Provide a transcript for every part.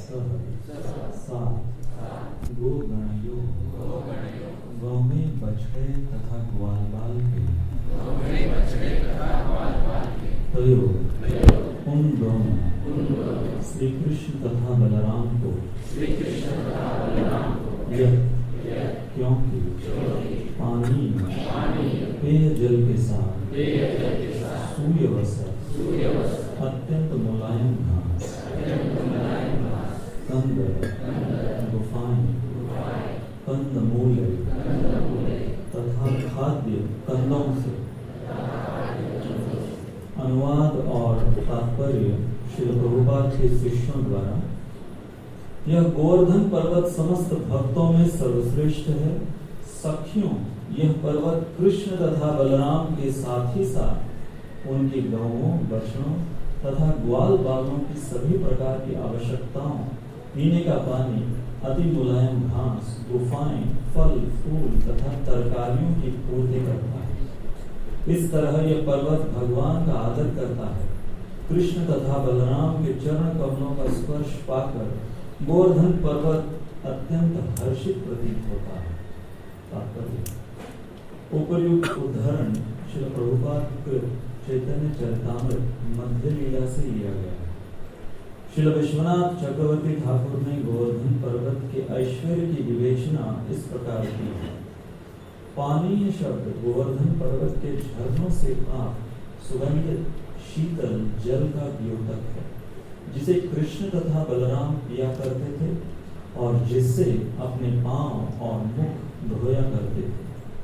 साथ गोगणयो गौ में बछड़े तथा ग्वाल बाल के तयो उन दोनों श्री कृष्ण तथा बलराम को क्योंकि पानी पेय जल के साथ सूर्यवसा अत्यंत मुलायम घास कंद गुफाएं कंदमूल तथा खाद्य कंदों से। अनुवाद और तात्पर्य श्रील प्रभुपाद के शिष्यों द्वारा। यह गोवर्धन पर्वत समस्त भक्तों में सर्वश्रेष्ठ है। सखियों, यह पर्वत कृष्ण तथा बलराम के साथ ही साथ उनकी गौओं, बछड़ों तथा ग्वाल बालों की सभी प्रकार की आवश्यकताओं, पीने का पानी, अति मुलायम घास, गुफाएं, फल, फूल तथा तरकारियों की पूर्ति करता है। इस तरह यह पर्वत भगवान का आदर करता है। कृष्ण तथा बलराम के चरण कमलों का स्पर्श पाकर गोवर्धन पर्वत अत्यंत हर्षित प्रतीत होता है। तात्पर्य: उपर्युक्त उदाहरण श्रील प्रभुपाद चैतन्य चरितामृत मध्य लीला से लिया गया है। श्रील विश्वनाथ चक्रवर्ती ठाकुर ने गोवर्धन पर्वत के ऐश्वर्य की विवेचना इस प्रकार की है। पानीय शब्द गोवर्धन पर्वत के झरनों से प्राप्त सुगंधित शीतल जल का द्योतक है, जिसे कृष्ण तथा बलराम पिया करते थे और जिससे अपने पांव और मुख धोया करते थे।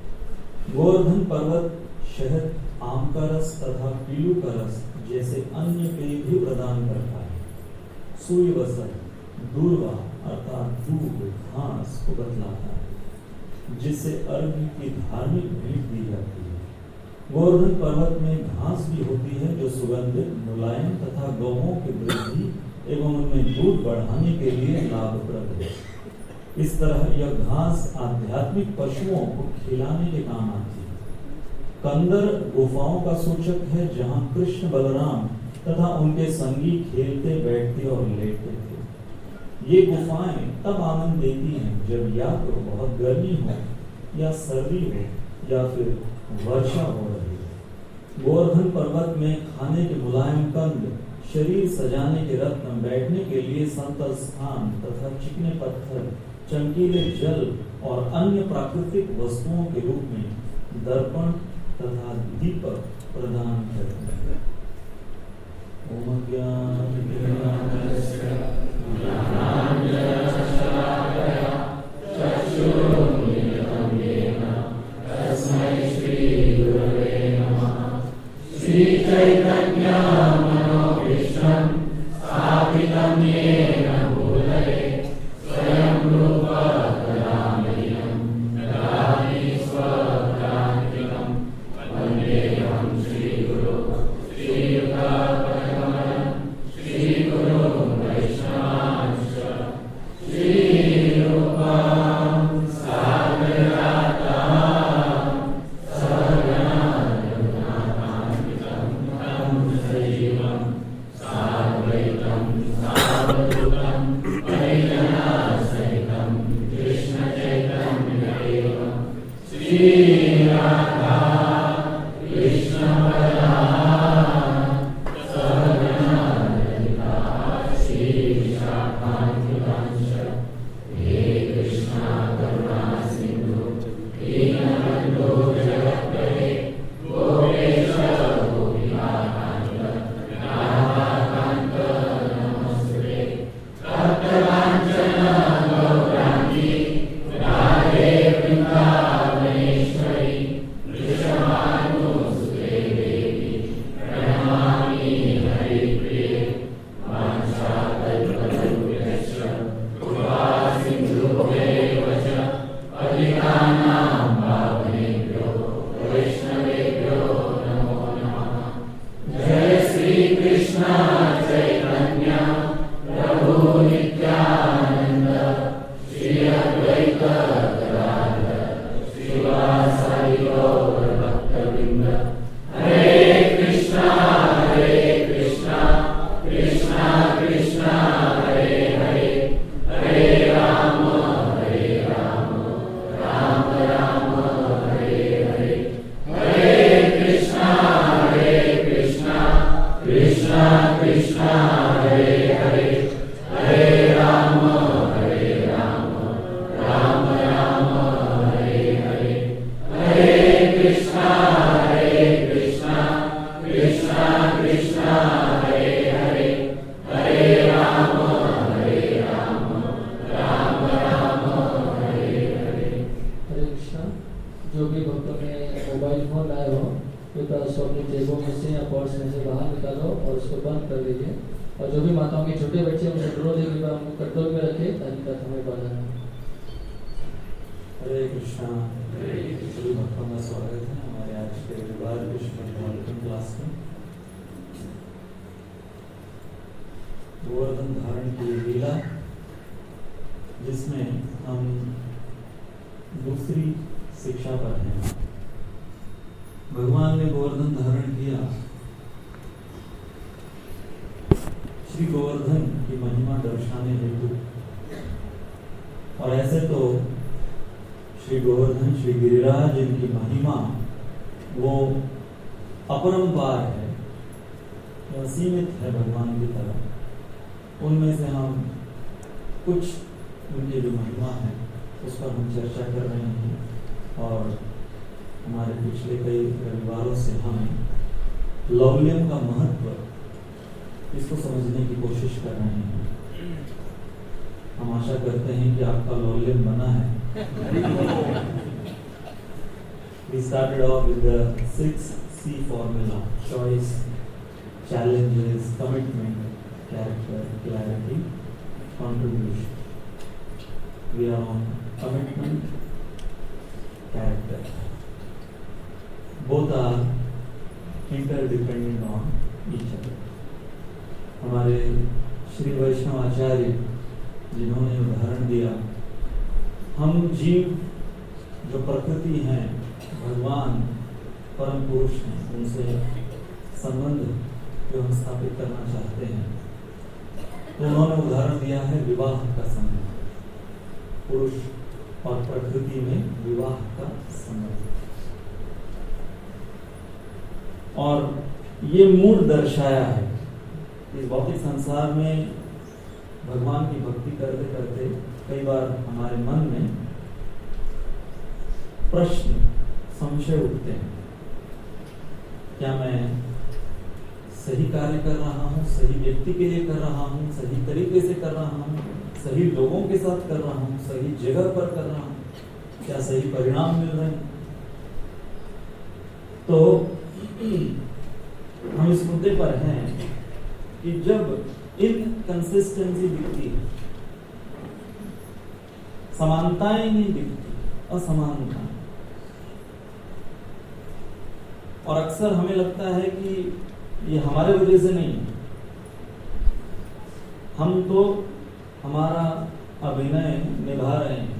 गोवर्धन पर्वत शहद, आम का रस तथा पीलू का रस जैसे अन्य पेय भी प्रदान करता है। सूर्यवसा दूर्वा अर्थात दूध, घास को बतलाता है, जिससे अर्घ्य की धार्मिक भेंट दी जाती है। गोवर्धन पर्वत में घास भी होती है जो सुगंधित, मुलायम तथा गौओं की वृद्धि एवं उनमें दूध बढ़ाने के लिए लाभप्रद है। इस तरह यह घास आध्यात्मिक पशुओं को खिलाने के काम आती है। कंदर गुफाओं का सूचक है, जहाँ कृष्ण, बलराम तथा उनके संगी खेलते, बैठते और लेटते थे। ये गुफाएं तब आनंद देती हैं जब या तो बहुत गर्मी हो या सर्दी हो या फिर वर्षा हो रही है। गोवर्धन पर्वत में खाने के मुलायम कंद, शरीर सजाने के रत्न, बैठने के लिए समतल स्थान तथा चिकने पत्थर, चमकीले जल और अन्य प्राकृतिक वस्तुओं के रूप में दर्पण तथा दीपक प्रदान करते हैं। ओम श्री चैतन्य मनोभीष्टं स्थापितं येन भूतले स्वयं रूप कदामह्यं ददाति स्वपदान्तिकं वन्देऽहं श्रीगुरो श्रीयुतापदकमलं श्रीगुरो वैष्णवांश्च श्रीरूपं साग्रजातं साद्वैतं सावधूतं उसको अपनी जेबों में से या पर्स में से बाहर निकालो और उसको बंद कर दीजिए। और जो भी माताओं के छोटे बच्चे उनसे कंट्रोल देकर उनको कंट्रोल में रखे ताकि कथा में बाधा न। हरे कृष्णा। सभी भक्तों का स्वागत है हमारे आज के रविवार कृष्ण डेवलपमेंट क्लास में। गोवर्धन धारण की लीला, जिसमें हम दूसरी शिक्षा पर हैं। भगवान ने गोवर्धन धारण किया श्री गोवर्धन की महिमा दर्शाने हेतु। और ऐसे तो श्री गोवर्धन श्री गिरिराज इनकी महिमा वो अपरंपार है, असीमित है भगवान की तरह। उनमें से हम कुछ उनकी जो महिमा है उस पर हम चर्चा कर रहे हैं। और हमारे पिछले कई रविवारों से हम लौल्यम का महत्व इसको समझने की कोशिश कर रहे हैं। हम आशा करते हैं कि आपका लौल्यम बना है। We started off with the 6C formula: choice, challenges, commitment, character, clarity, contribution. We are on commitment, character. Both are interdependent on each other. हमारे श्री वैष्णव आचार्य जिन्होंने उदाहरण दिया, हम जीव जो प्रकृति हैं, भगवान परम पुरुष हैं, उनसे संबंध जो हम स्थापित करना चाहते हैं, तो उन्होंने उदाहरण दिया है विवाह का संबंध। पुरुष और प्रकृति में विवाह का संबंध। और ये मूड दर्शाया है इस भौतिक संसार में। भगवान की भक्ति करते करते कई बार हमारे मन में प्रश्न, संशय उठते हैं। क्या मैं सही कार्य कर रहा हूँ, सही व्यक्ति के लिए कर रहा हूँ, सही तरीके से कर रहा हूँ, सही लोगों के साथ कर रहा हूँ, सही जगह पर कर रहा हूँ, क्या सही परिणाम मिल रहे हैं? तो हम इस मुद्दे पर हैं कि जब इनकंसिस्टेंसी दिखती है, समानताएं नहीं दिखती, असमानता। और अक्सर हमें लगता है कि ये हमारे वजह से नहीं, हम तो हमारा अभिनय निभा रहे हैं,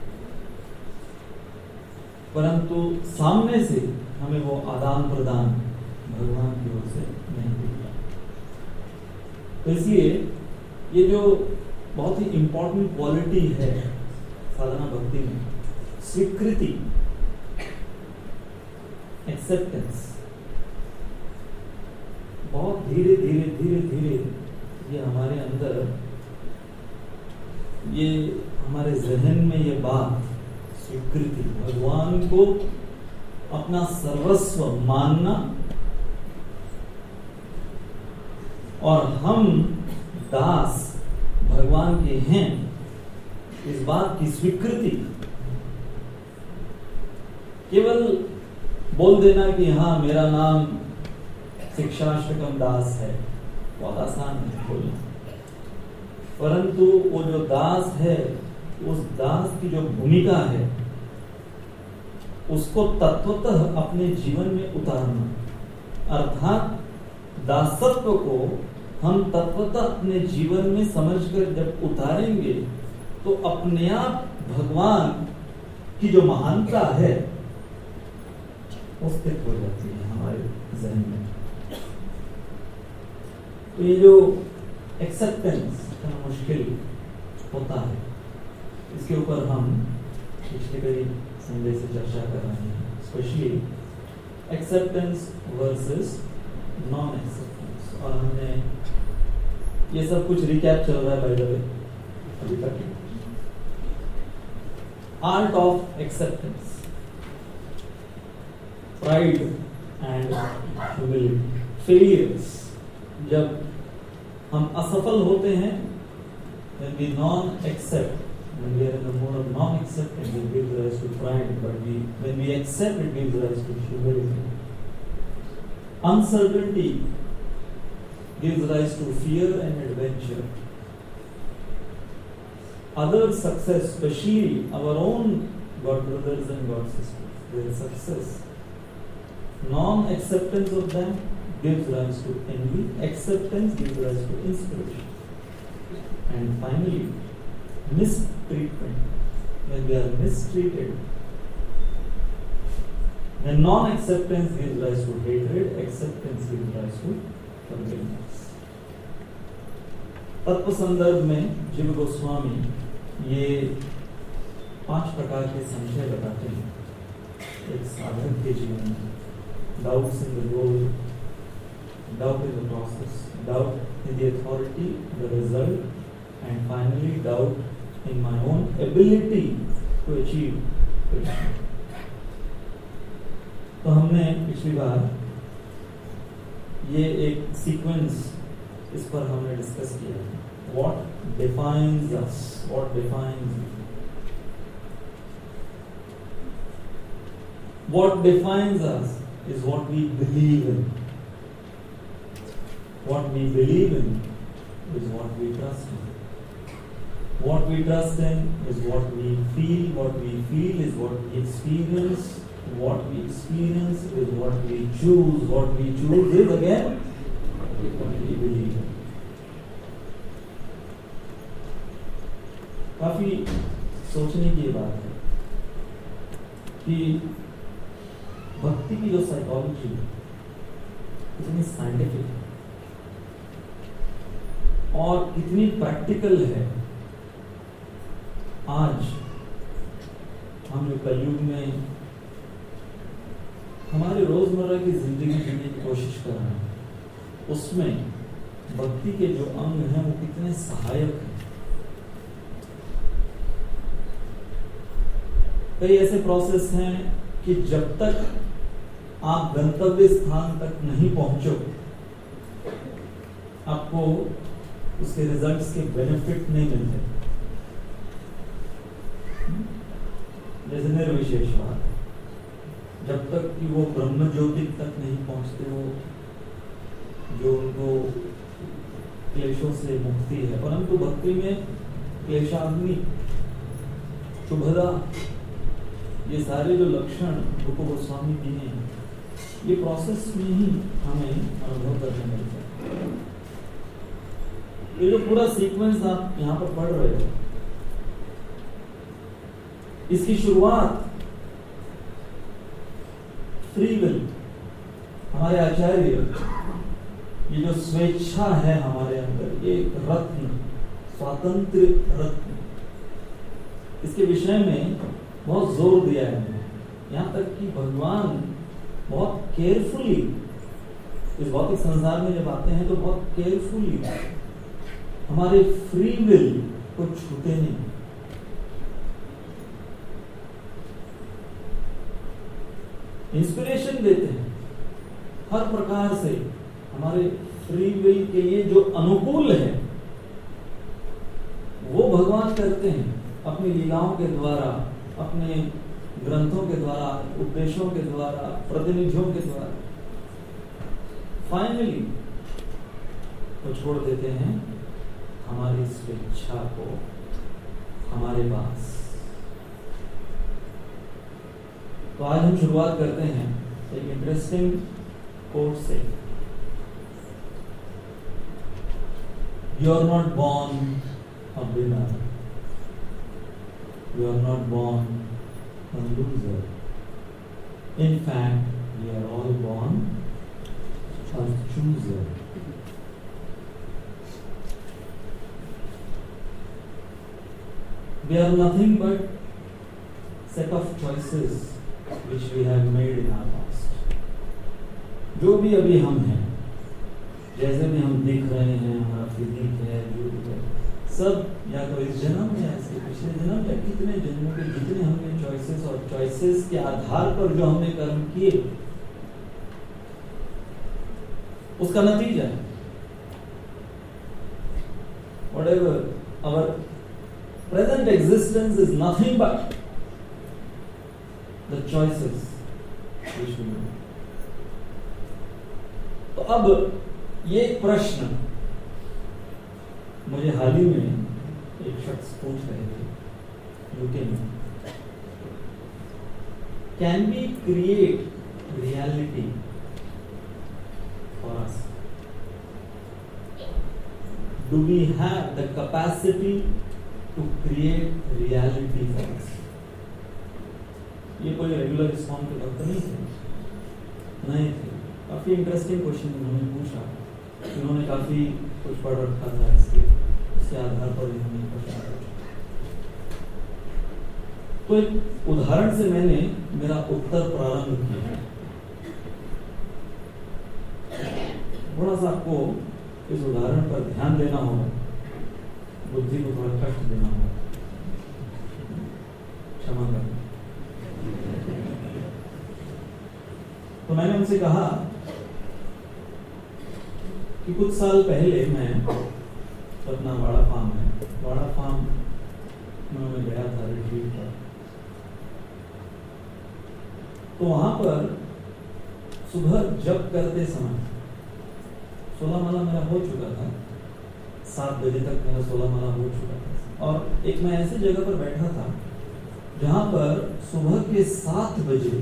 परंतु सामने से हमें वो आदान प्रदान भगवान की ओर से नहीं दिखता। तो इसलिए ये जो बहुत ही इंपॉर्टेंट क्वालिटी है साधना भक्ति में, स्वीकृति, एक्सेप्टेंस, बहुत धीरे धीरे धीरे धीरे ये हमारे अंदर, ये हमारे जहन में ये बात, स्वीकृति, भगवान को अपना सर्वस्व मानना और हम दास भगवान के हैं, इस बात की स्वीकृति। केवल बोल देना कि हाँ मेरा नाम शिक्षाष्टकम दास है, बहुत आसान है बोलना, परंतु वो जो दास है, उस दास की जो भूमिका है उसको तत्वतः अपने जीवन में उतारना, अर्थात दासत्व को हम तत्वतः अपने जीवन में समझकर जब उतारेंगे तो अपने आप भगवान की जो महानता है वो स्थित हो जाती है हमारे जहन में। तो ये जो एक्सेप्टेंस का मुश्किल होता है, इसके ऊपर हम पिछले कई संडे से चर्चा कर रहे हैं, specially acceptance versus non acceptance. और हमने ये सब कुछ रिकैप चल रहा है बाय द वे अभी तक। Art of acceptance, pride and humility, failures, जब हम असफल होते हैं, when we non-accept, when we are in the mode of non-acceptance, it gives rise to pride, but when we accept, it gives rise to humility. Uncertainty gives rise to fear and adventure. Other success, especially our own God brothers and God sisters, their success, non-acceptance of them gives rise to envy, acceptance gives rise to inspiration. And finally, mistreatment. When they are mistreated, then non-acceptance gives rise to hatred, acceptance gives rise to forgiveness. तत्व संदर्भ में जीव गोस्वामी ये 5 प्रकार के संशय बताते हैं एक साधक के जीवन में. Doubts in the goal, doubt in the process, doubt in the authority, the result, and finally doubt in my own ability to achieve Krishna. तो हमने पिछली बार ये एक सीक्वेंस इस पर हमने डिस्कस किया. What defines us? What defines you? What defines us is what we believe in. What we believe in is what we trust in. What we trust in is what we feel. What we feel is what we experience. What we experience is what we choose. What we choose is again what we believe in. काफी सोचने की बात है कि भक्ति की जो psychology कितनी साइंटिफिक है और कितनी प्रैक्टिकल है. आज हम जो कलयुग में हमारे रोजमर्रा की जिंदगी जीने की कोशिश कर रहे हैं, उसमें भक्ति के जो अंग हैं वो कितने सहायक हैं. कई ऐसे प्रोसेस हैं कि जब तक आप गंतव्य स्थान तक नहीं पहुंचो, आपको उसके रिजल्ट्स के बेनिफिट नहीं मिलते. जैसे निर्विशेषवाद, जब तक कि वो ब्रह्म ज्योति तक नहीं पहुंचते हो, जो उनको क्लेशों से मुक्ति है. परंतु भक्ति में क्लेशाग्नि, शुभदा, ये सारे जो लक्षण रूप गोस्वामी दिए हैं, ये प्रोसेस में ही हमें अनुभव करने मिलता है. ये जो पूरा सीक्वेंस आप यहाँ पर पढ़ रहे हो, इसकी शुरुआत फ्री विल, हमारे आचार्य, ये जो स्वेच्छा है हमारे अंदर, ये रत्न, स्वातंत्र रत्न, इसके विषय में बहुत जोर दिया है. यहाँ तक कि भगवान बहुत केयरफुली इस भौतिक संसार में जब आते हैं तो बहुत केयरफुली हमारे फ्री विल को छूते नहीं. इंस्पिरेशन देते हैं हर प्रकार से हमारे फ्री विल के लिए जो अनुकूल है वो भगवान करते हैं अपनी लीलाओं के द्वारा, अपने ग्रंथों के द्वारा, उपदेशों के द्वारा, प्रतिनिधियों के द्वारा. फाइनली वो छोड़ देते हैं हमारी स्वेच्छा को हमारे पास. तो आज हम शुरुआत करते हैं एक इंटरेस्टिंग कोट से. You are not born a winner, you are not born a loser. In fact, we are all born a chooser. We are nothing but set of choices which we have made in our past. जो भी अभी हम हैं, जैसे भी हम दिख रहे हैं, हमारा फिजिक है, जो भी है, सब या तो इस जन्म या ऐसे पिछले जन्म या कितने जन्मों के जितने हमने चॉइसेस और चॉइसेस के आधार पर जो हमने कर्म किए, उसका नतीजा है. Whatever our present existence is nothing but the choices which we make. तो अब ये प्रश्न मुझे हाल ही में एक शख्स पूछ रहे थे यूके में, can we create reality for us? Do we have the capacity to create reality for us? ये कोई रेगुलर रिस्पॉन्स के वक्त नहीं थे। काफी इंटरेस्टिंग क्वेश्चन उन्होंने पूछा। उन्होंने काफी कुछ पढ़ रखा था, इसके आधार पर उन्होंने प्रश्न पूछा। तो एक उदाहरण से मैंने मेरा उत्तर प्रारंभ किया। थोड़ा सा आपको इस उदाहरण पर ध्यान देना होगा, बुद्धि को थोड़ा कष्ट देना होगा, क्षमा करना। तो मैंने उनसे कहा कि कुछ साल पहले मैं अपना वाड़ा फार्म में गया था रिट्रीट पर। तो वहां पर सुबह जप करते समय 16 माला मेरा हो चुका था, 7 बजे तक मेरा 16 माला हो चुका था। और एक मैं ऐसी जगह पर बैठा था जहां पर सुबह के 7 बजे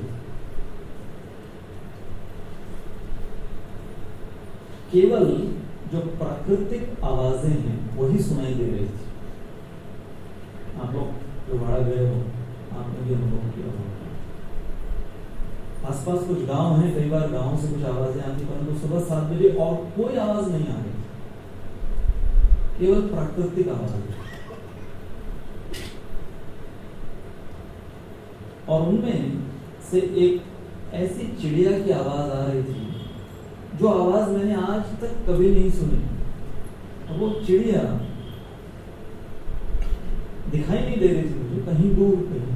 केवल जो प्राकृतिक आवाजें हैं वही सुनाई दे रही थी। आप लोग जो वाड़ा गए हो, आपने भी अनुभव किया होगा। आसपास कुछ गांव हैं, कई बार गांव से कुछ आवाजें आती, परंतु सुबह 7 बजे और कोई आवाज नहीं आ रही, केवल प्राकृतिक आवाज। और उनमें से एक ऐसी चिड़िया की आवाज आ रही थी जो आवाज मैंने आज तक कभी नहीं सुनी। और वो चिड़िया दिखाई नहीं दे रही थी मुझे, कहीं दूर कहीं,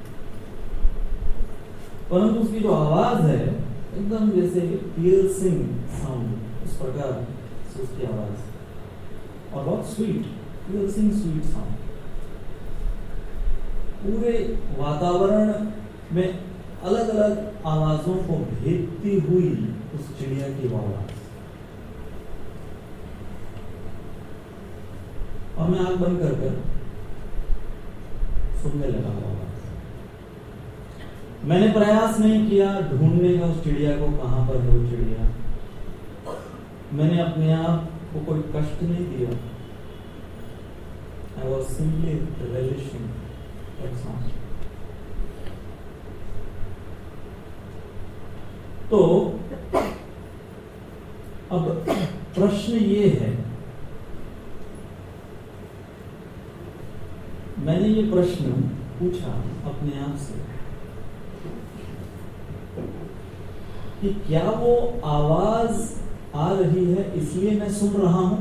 परंतु उसकी जो आवाज है एकदम जैसे पियर्सिंग साउंड, उस प्रकार से उसकी आवाज, और बहुत स्वीट, पियर्सिंग स्वीट साउंड। पूरे वातावरण में अलग अलग आवाजों को भेदती हुई उस चिड़िया की आवाज। और मैं आंख बंद कर सुनने लगा आवाज। मैंने प्रयास नहीं किया ढूंढने का उस चिड़िया को, कहां पर है वो चिड़िया। मैंने अपने आप को कोई कष्ट नहीं दिया। I was simply relishing that sound. तो अब प्रश्न ये है, मैंने ये प्रश्न पूछा अपने आप से कि क्या वो आवाज आ रही है इसलिए मैं सुन रहा हूं?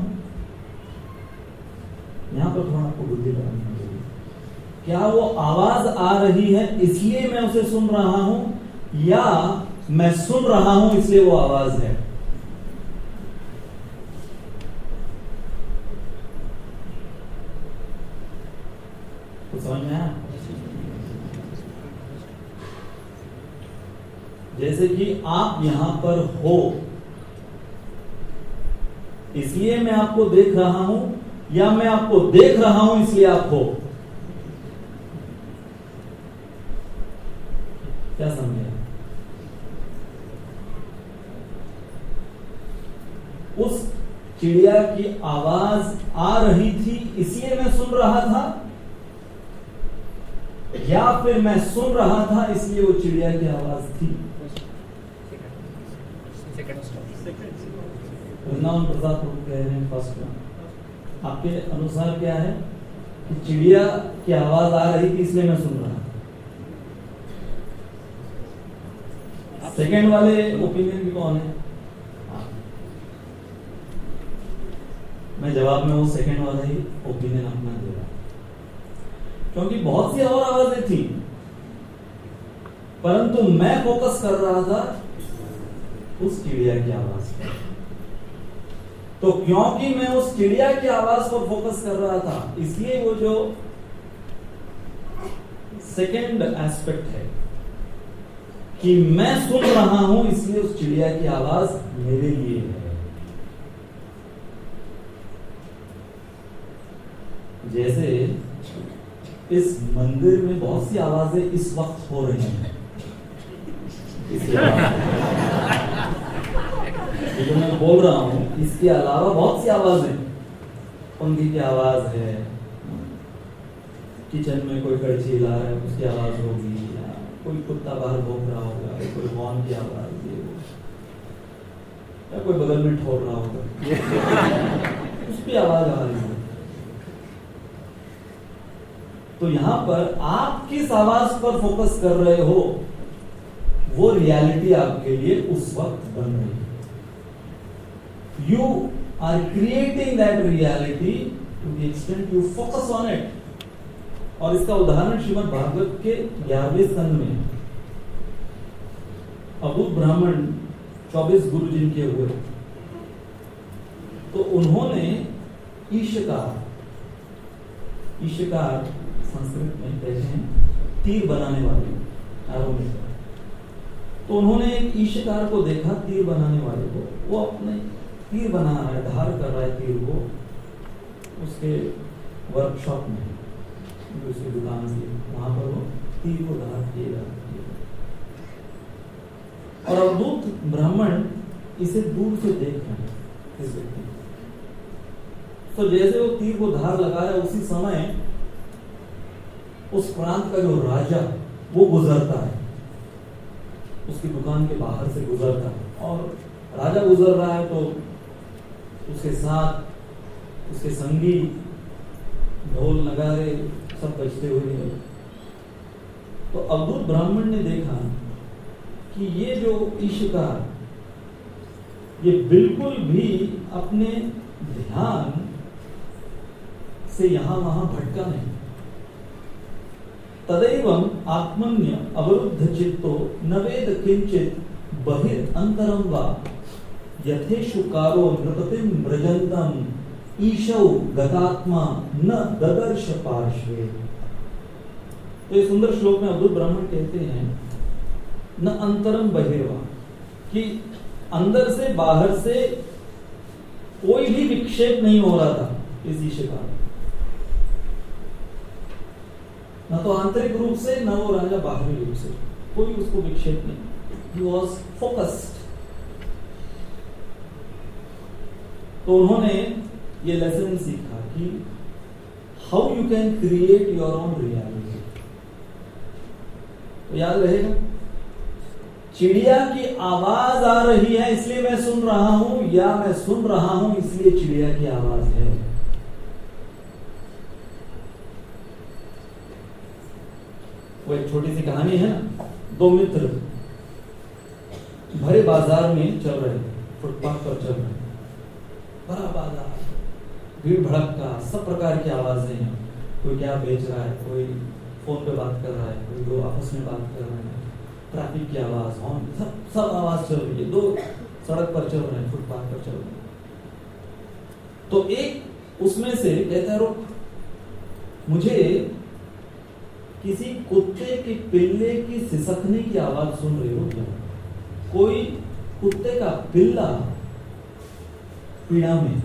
यहां पर थोड़ा आपको बुद्धि लगानी चाहिए। क्या वो आवाज आ रही है इसलिए मैं उसे सुन रहा हूं, या मैं सुन रहा हूं इसलिए वो आवाज है? तो समझ में आया? जैसे कि आप यहां पर हो इसलिए मैं आपको देख रहा हूं, या मैं आपको देख रहा हूं इसलिए आप हो? क्या समझे? उस चिड़िया की आवाज आ रही थी इसलिए मैं सुन रहा था, या फिर मैं सुन रहा था इसलिए वो चिड़िया की आवाज थी? वृंदावन प्रसाद प्रभु कह रहे हैं फर्स्ट में, आपके अनुसार क्या है कि चिड़िया की आवाज आ रही थी इसलिए मैं सुन रहा था। सेकेंड वाले ओपिनियन भी कौन है? मैं जवाब में वो सेकेंड वाला ही ओपिनियन अपना दे रहा, क्योंकि बहुत सी और आवाजें थी, परंतु मैं फोकस कर रहा था उस चिड़िया की आवाज पर। तो क्योंकि मैं उस चिड़िया की आवाज पर फोकस कर रहा था, इसलिए वो जो सेकेंड एस्पेक्ट है कि मैं सुन रहा हूं, इसलिए उस चिड़िया की आवाज मेरे लिए है। जैसे इस मंदिर में बहुत सी आवाजें इस वक्त हो रही हैं, जो मैं बोल रहा हूं, इसके अलावा बहुत सी आवाजें, पंखी की आवाज है, किचन में कोई कड़छी हिला रहा है उसकी आवाज होगी, या कोई कुत्ता बाहर भौंक रहा होगा, कोई हॉर्न की आवाज, या कोई बगल में ठोर रहा होगा उसकी आवाज आ रही है। तो यहां पर आप किस आवाज पर फोकस कर रहे हो, वो रियलिटी आपके लिए उस वक्त बन रही है। You are creating that reality to the extent you focus on it. और इसका उदाहरण श्रीमद् भागवत के 11वें स्कंद में अवधूत ब्राह्मण 24 गुरु जिनके हुए, तो उन्होंने ईशकार संस्कृत में कहते हैं तीर बनाने वाले, तो उन्होंने एक ईशकार को देखा, तीर बनाने वाले को, वो अपने तीर बना रहा है, धार कर रहा है तीर को उसके वर्कशॉप में, उसकी दुकान की, वहां पर वो तीर को धार किए रहा है। और अवधूत ब्राह्मण इसे दूर से देख रहे हैं इस व्यक्ति। तो जैसे वो तीर को धार लगाया, उसी समय उस प्रांत का जो राजा वो गुजरता है, उसकी दुकान के बाहर से गुजरता है, और राजा गुजर रहा है तो उसके साथ उसके संगी ढोल नगारे सब बजते हुए हैं। तो अवधूत ब्राह्मण ने देखा कि ये जो ईशकार, ये बिल्कुल भी अपने ध्यान से यहां वहां भटका नहीं। तदैवं आत्मन्य अवरुद्ध चित्तो न वेद किंचित बहिर अंतरम वा यथेशुकारो नृपतिम व्रजन्तम ईशौ गतात्मा न ददर्श पार्श्वे। तो ये सुंदर श्लोक में अवधूत ब्राह्मण कहते हैं न अंतरम बहिर्वा, कि अंदर से बाहर से कोई भी विक्षेप नहीं हो रहा था इस ईशकार, न तो आंतरिक रूप से न वो राजा बाहरी रूप से, कोई उसको विक्षेप नहीं। He was focused। तो उन्होंने ये लेसन सीखा कि how you can create your own reality. तो याद रहेगा, चिड़िया की आवाज आ रही है इसलिए मैं सुन रहा हूं, या मैं सुन रहा हूं इसलिए चिड़िया की आवाज है। वो एक छोटी सी कहानी है ना, दो मित्र भरे बाजार में चल रहे, फुटपाथ पर चल रहे, बड़ा बाजार, भीड़ भड़का, सब प्रकार की आवाजें हैं, कोई क्या बेच रहा है, कोई फोन पे बात कर रहा है, कोई दो आपस में बात कर रहे हैं, ट्रैफिक की आवाज, हॉर्न, सब आवाज चल रही है, दो सड़क पर चल रहे हैं, फुटपाथ पर चल रहे हैं। तो एक उसमें से कहता है, रुक, मुझे किसी कुत्ते के पिल्ले की सिसकने की आवाज सुन रही हो क्या? कोई कुत्ते का पिल्ला पीड़ा में।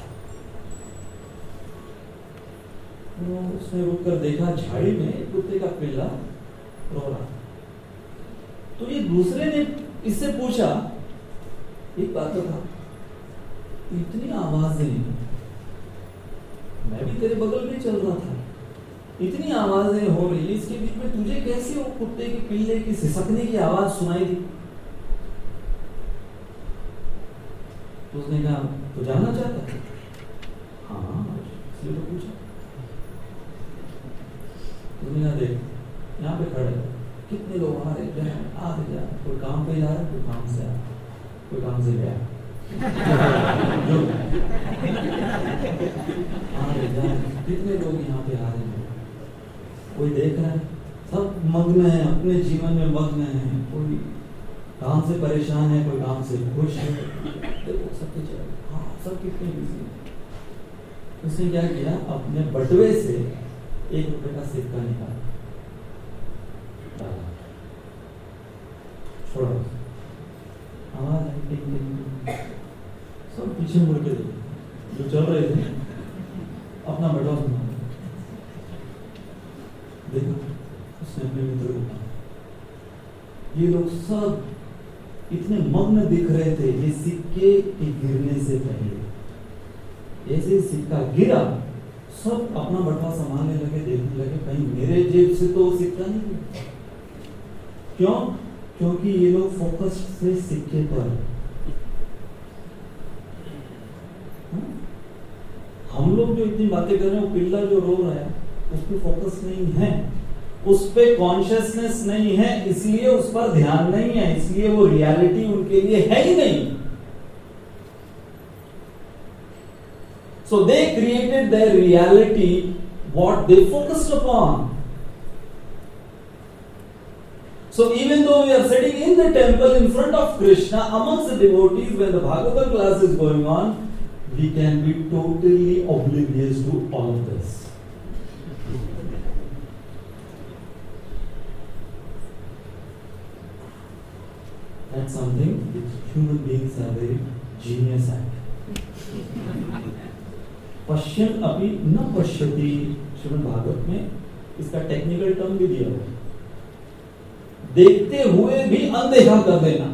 तो उसने रुककर देखा, झाड़ी में कुत्ते का पिल्ला रो रहा। तो ये दूसरे ने इससे पूछा, एक बात तो था, इतनी आवाजें, मैं भी तेरे बगल में चल रहा था, इतनी आवाजें हो रही, इसके बीच में तुझे कैसे वो कुत्ते के पिल्ले की सिसकने की आवाज सुनाई दी? तो उसने कहा, तो जानना चाहता है? हाँ, इसलिए तो पूछा। उसने कहा, देख, यहाँ पे खड़े कितने लोग आ रहे, आ रहे, जा, कोई काम पे जा रहा है, कोई काम से आ रहा, कोई काम से गया, जो आ रहे, जा, कितने लोग यहाँ पे आ रहे हैं, कोई देख रहा है, सब मग्न है, अपने जीवन में मग्न है, कोई काम से परेशान है, कोई काम से खुश है, देखो सबके चल, हाँ, सब कितने बिजी है। उसने क्या किया, अपने बटुए से 1 रुपए का सिक्का निकाला, थोड़ा आवाज आई, टिंग टिंग, सब पीछे मुड़ के देखे जो चल रहे थे, अपना बैठा सुना देखा, उसने अपने मित्र को कहा, ये लोग सब इतने मग्न दिख रहे थे ये सिक्के के गिरने से पहले। ऐसे सिक्का गिरा, सब अपना बटवा संभालने लगे, देखने लगे कहीं मेरे जेब से तो सिक्का नहीं गिरा। क्यों? क्योंकि ये लोग फोकस थे सिक्के पर। हम लोग जो इतनी बातें कर रहे हैं, वो पिल्ला जो रो रहा है उस पर फोकस नहीं है, उस पे कॉन्शियसनेस नहीं है, इसलिए उस पर ध्यान नहीं है, इसलिए वो रियलिटी उनके लिए है ही नहीं। So they created their reality what they focused upon. So even though we are sitting in the temple in front of Krishna amongst the devotees when the Bhagavatam class is going on, we can be totally oblivious to all of this. That's something which human beings are very genius at. पश्यन् अपि न पश्यति, श्रीमद् भागवत में इसका technical term भी दिया हुआ, देखते हुए भी अनदेखा कर देना।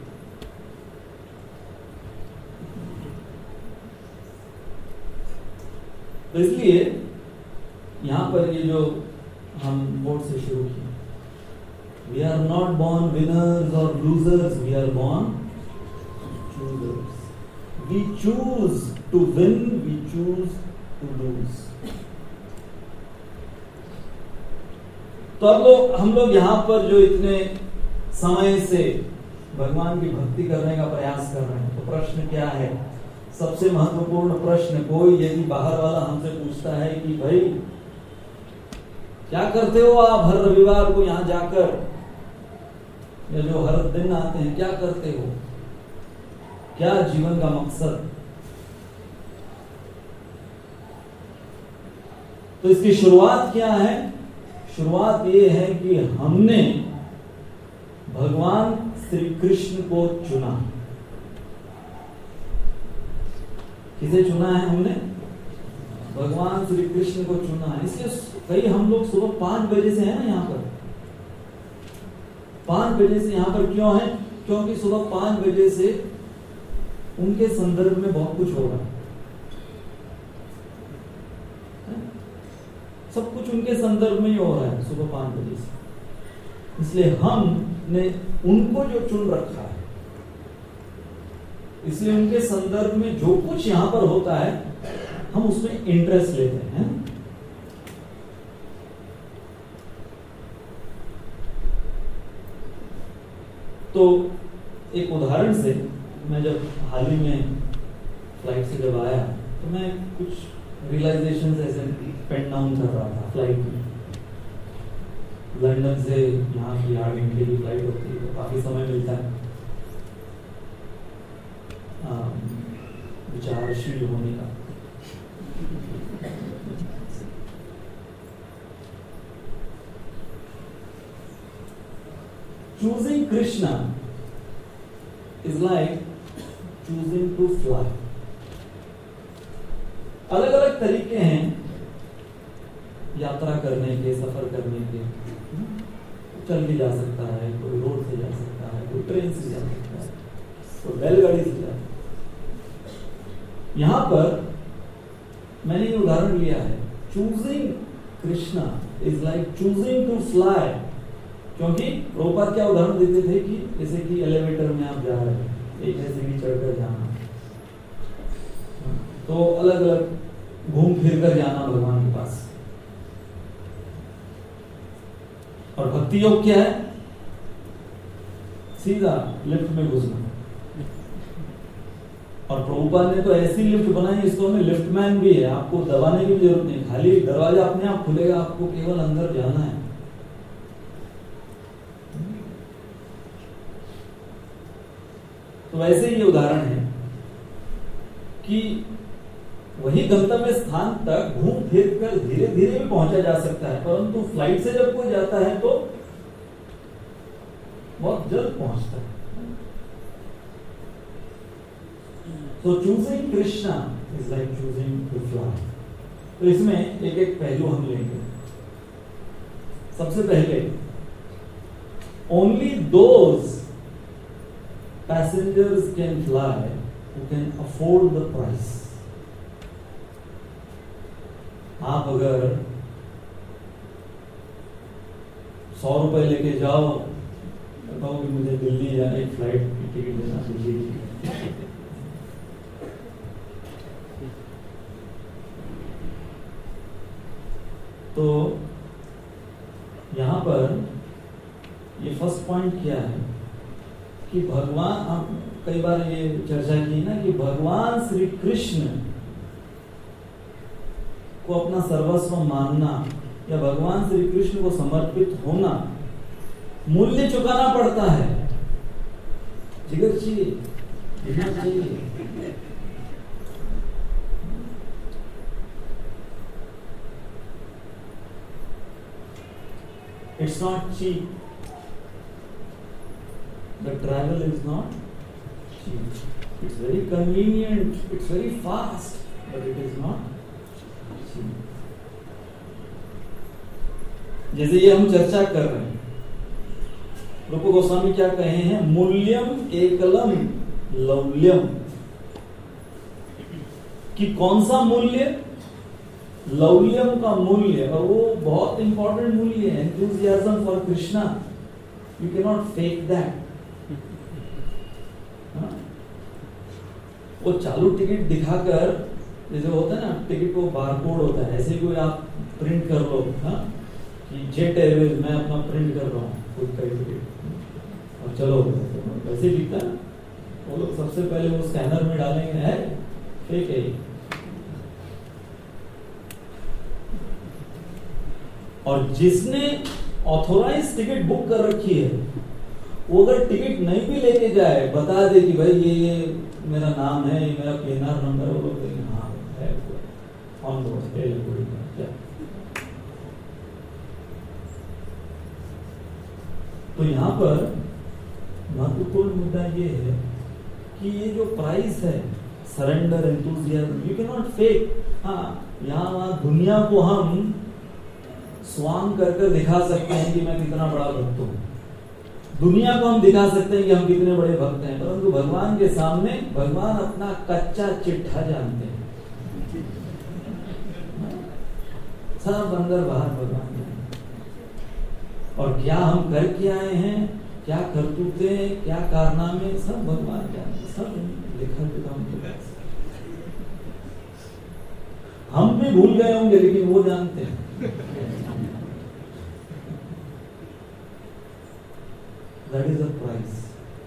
तो इसलिए यहां पर ये जो हम बोर्ड से शुरू किया, we are not born winners or losers, we are born choosers. We choose to win, we choose to lose. तो अब हम लोग यहाँ पर जो इतने समय से भगवान की भक्ति करने का प्रयास कर रहे हैं, तो प्रश्न क्या है? सबसे महत्वपूर्ण प्रश्न, कोई यदि बाहर वाला हमसे पूछता है कि भाई क्या करते हो आप हर रविवार को यहाँ जाकर, या जो हर दिन आते हैं, क्या करते हो, क्या जीवन का मकसद? तो इसकी शुरुआत क्या है? शुरुआत ये है कि हमने भगवान श्री कृष्ण को चुना। किसे चुना है हमने? भगवान श्री कृष्ण को चुना है। इसलिए कई हम लोग सुबह 5 बजे से हैं ना यहाँ पर, 5 बजे से यहाँ पर क्यों है? क्योंकि सुबह 5 बजे से उनके संदर्भ में बहुत कुछ हो रहा है, सब कुछ उनके संदर्भ में ही हो रहा है सुबह 5 बजे से। इसलिए हमने उनको जो चुन रखा है, इसलिए उनके संदर्भ में जो कुछ यहां पर होता है हम उसमें इंटरेस्ट लेते हैं। तो एक उदाहरण से, मैं जब हाल ही में फ्लाइट से जब आया तो मैं कुछ रियलाइजेशन ऐसे पेन डाउन कर रहा था फ्लाइट में। लंदन से यहाँ की 8 घंटे की फ्लाइट होती है, तो काफी समय मिलता है विचारशील होने का। Choosing Krishna is like choosing to fly. अलग अलग तरीके हैं यात्रा करने के, सफर करने के। चल भी जा सकता है, कोई रोड से जा सकता है, कोई ट्रेन से जा सकता है, कोई बैलगाड़ी से जा सकता है। यहां पर मैंने ये उदाहरण लिया है, choosing Krishna is like choosing to fly. क्योंकि प्रभुपाद क्या उदाहरण देते थे कि जैसे कि एलिवेटर में आप जा रहे हैं, एक सीढ़ी चढ़कर जाना, तो अलग अलग घूम फिर कर जाना भगवान के पास। और भक्ति योग क्या है? सीधा लिफ्ट में घुसना। और प्रभुपाद ने तो ऐसी लिफ्ट बनाई, इसको हमें लिफ्ट मैन भी है, आपको दबाने की जरूरत नहीं, खाली दरवाजा अपने आप खुलेगा, आपको केवल अंदर जाना है। तो वैसे ये उदाहरण है कि वही गंतव्य स्थान तक घूम फिर कर धीरे धीरे भी पहुंचा जा सकता है, परंतु फ्लाइट से जब कोई जाता है तो बहुत जल्द पहुंचता है। So choosing Krishna is like choosing to fly. तो इसमें एक एक पहलू हम लेंगे। सबसे पहले only those passengers can fly who can afford the price. आप अगर 100 रुपए लेके जाओ, बताओ कि मुझे दिल्ली जाने की फ्लाइट की टिकट देना, दिल्ली की, तो यहां पर ये फर्स्ट पॉइंट क्या है कि भगवान, हम कई बार ये चर्चा की ना कि भगवान श्री कृष्ण को अपना सर्वस्व मानना या भगवान श्री कृष्ण को समर्पित होना, मूल्य चुकाना पड़ता है। जिगर चाहिए, हिम्मत चाहिए। It's not cheap. The travel is not cheap. It's very convenient. It's very fast, but it is not cheap. जैसे ये हम चर्चा कर रहे हैं, रूप गोस्वामी क्या कहे हैं? मूल्यम एकलम लौल्यम। कि कौन सा मूल्य? लौल्यम का मूल्य, और वो बहुत इंपॉर्टेंट मूल्य है। Enthusiasm for Krishna, you can not fake that. वो चालू टिकट दिखाकर, जैसे होता है ना, टिकट को बारकोड होता है, ऐसे कोई आप प्रिंट कर लो, हाँ, कि जेट एयरवेज मैं अपना प्रिंट कर रहा हूँ खुद का टिकट, और चलो वैसे दिखता है। वो लोग सबसे पहले वो स्कैनर में डालेंगे, है फेक है। और जिसने ऑथोराइज टिकट बुक कर रखी है, वो अगर टिकट नहीं भी लेके जाए, बता दे कि भाई ये मेरा नाम है, ये मेरा पीएनआर नंबर है, वो लोग कहेंगे हाँ है, ऑन बोर्ड है। तो यहाँ पर महत्वपूर्ण मुद्दा ये है कि ये जो प्राइस है, surrender, enthusiasm, you can not fake. हाँ, यहाँ दुनिया को हम स्वांग कर दिखा सकते हैं कि मैं कितना बड़ा भक्त हूं, दुनिया को हम दिखा सकते हैं कि हम कितने बड़े भक्त हैं, परंतु भगवान के सामने भगवान अपना कच्चा चिट्ठा जानते हैं। सब अंदर बाहर भगवान है। और क्या हम करके आए हैं, क्या करतूते, क्या कारनामे, सब भगवान जानते, सब लिखा लिखा उनके पास। हम भी भूल गए होंगे, लेकिन वो जानते हैं। That is the price.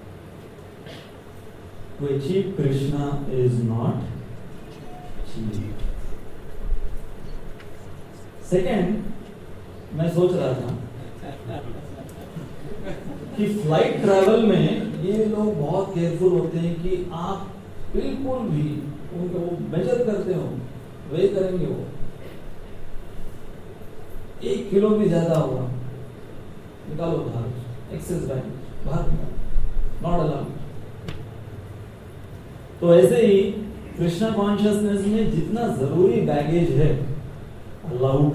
To achieve Krishna is not cheap. Second, मैं सोच रहा था कि फ्लाइट ट्रैवल में ये लोग बहुत केयरफुल होते हैं कि आप बिल्कुल भी उनको वो मेजर करते हो, वे करेंगे, वो 1 किलो भी ज्यादा होगा, निकालो बाहर, एक्सेस बैग बाहर, नॉट अलाउड। तो ऐसे ही कृष्णा कॉन्शियसनेस में जितना जरूरी बैगेज है अलाउड,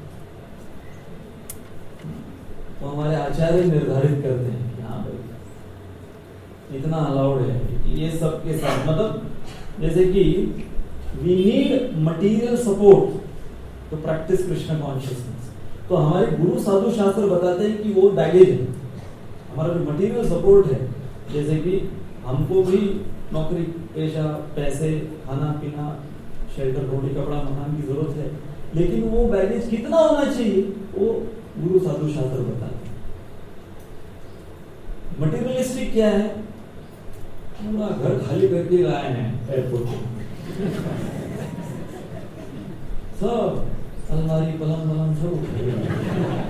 तो हमारे आचार्य निर्धारित करते हैं कि हाँ भाई इतना अलाउड है। ये सब के साथ, मतलब जैसे कि we need material support to practice Krishna consciousness, तो हमारे गुरु साधु शास्त्र बताते हैं कि वो बैगेज है, हमारा जो मटेरियल सपोर्ट है। जैसे कि हमको भी नौकरी पेशा, पैसे, खाना पीना, शेल्टर, रोटी कपड़ा मकान की जरूरत है, लेकिन वो बैगेज कितना होना चाहिए वो गुरु साधु शास्त्र बताते हैं। मटेरियलिस्टिक क्या है? पूरा घर खाली करके लाए हैं एयरपोर्ट पे, सब अलमारी पलंग वलंग सब।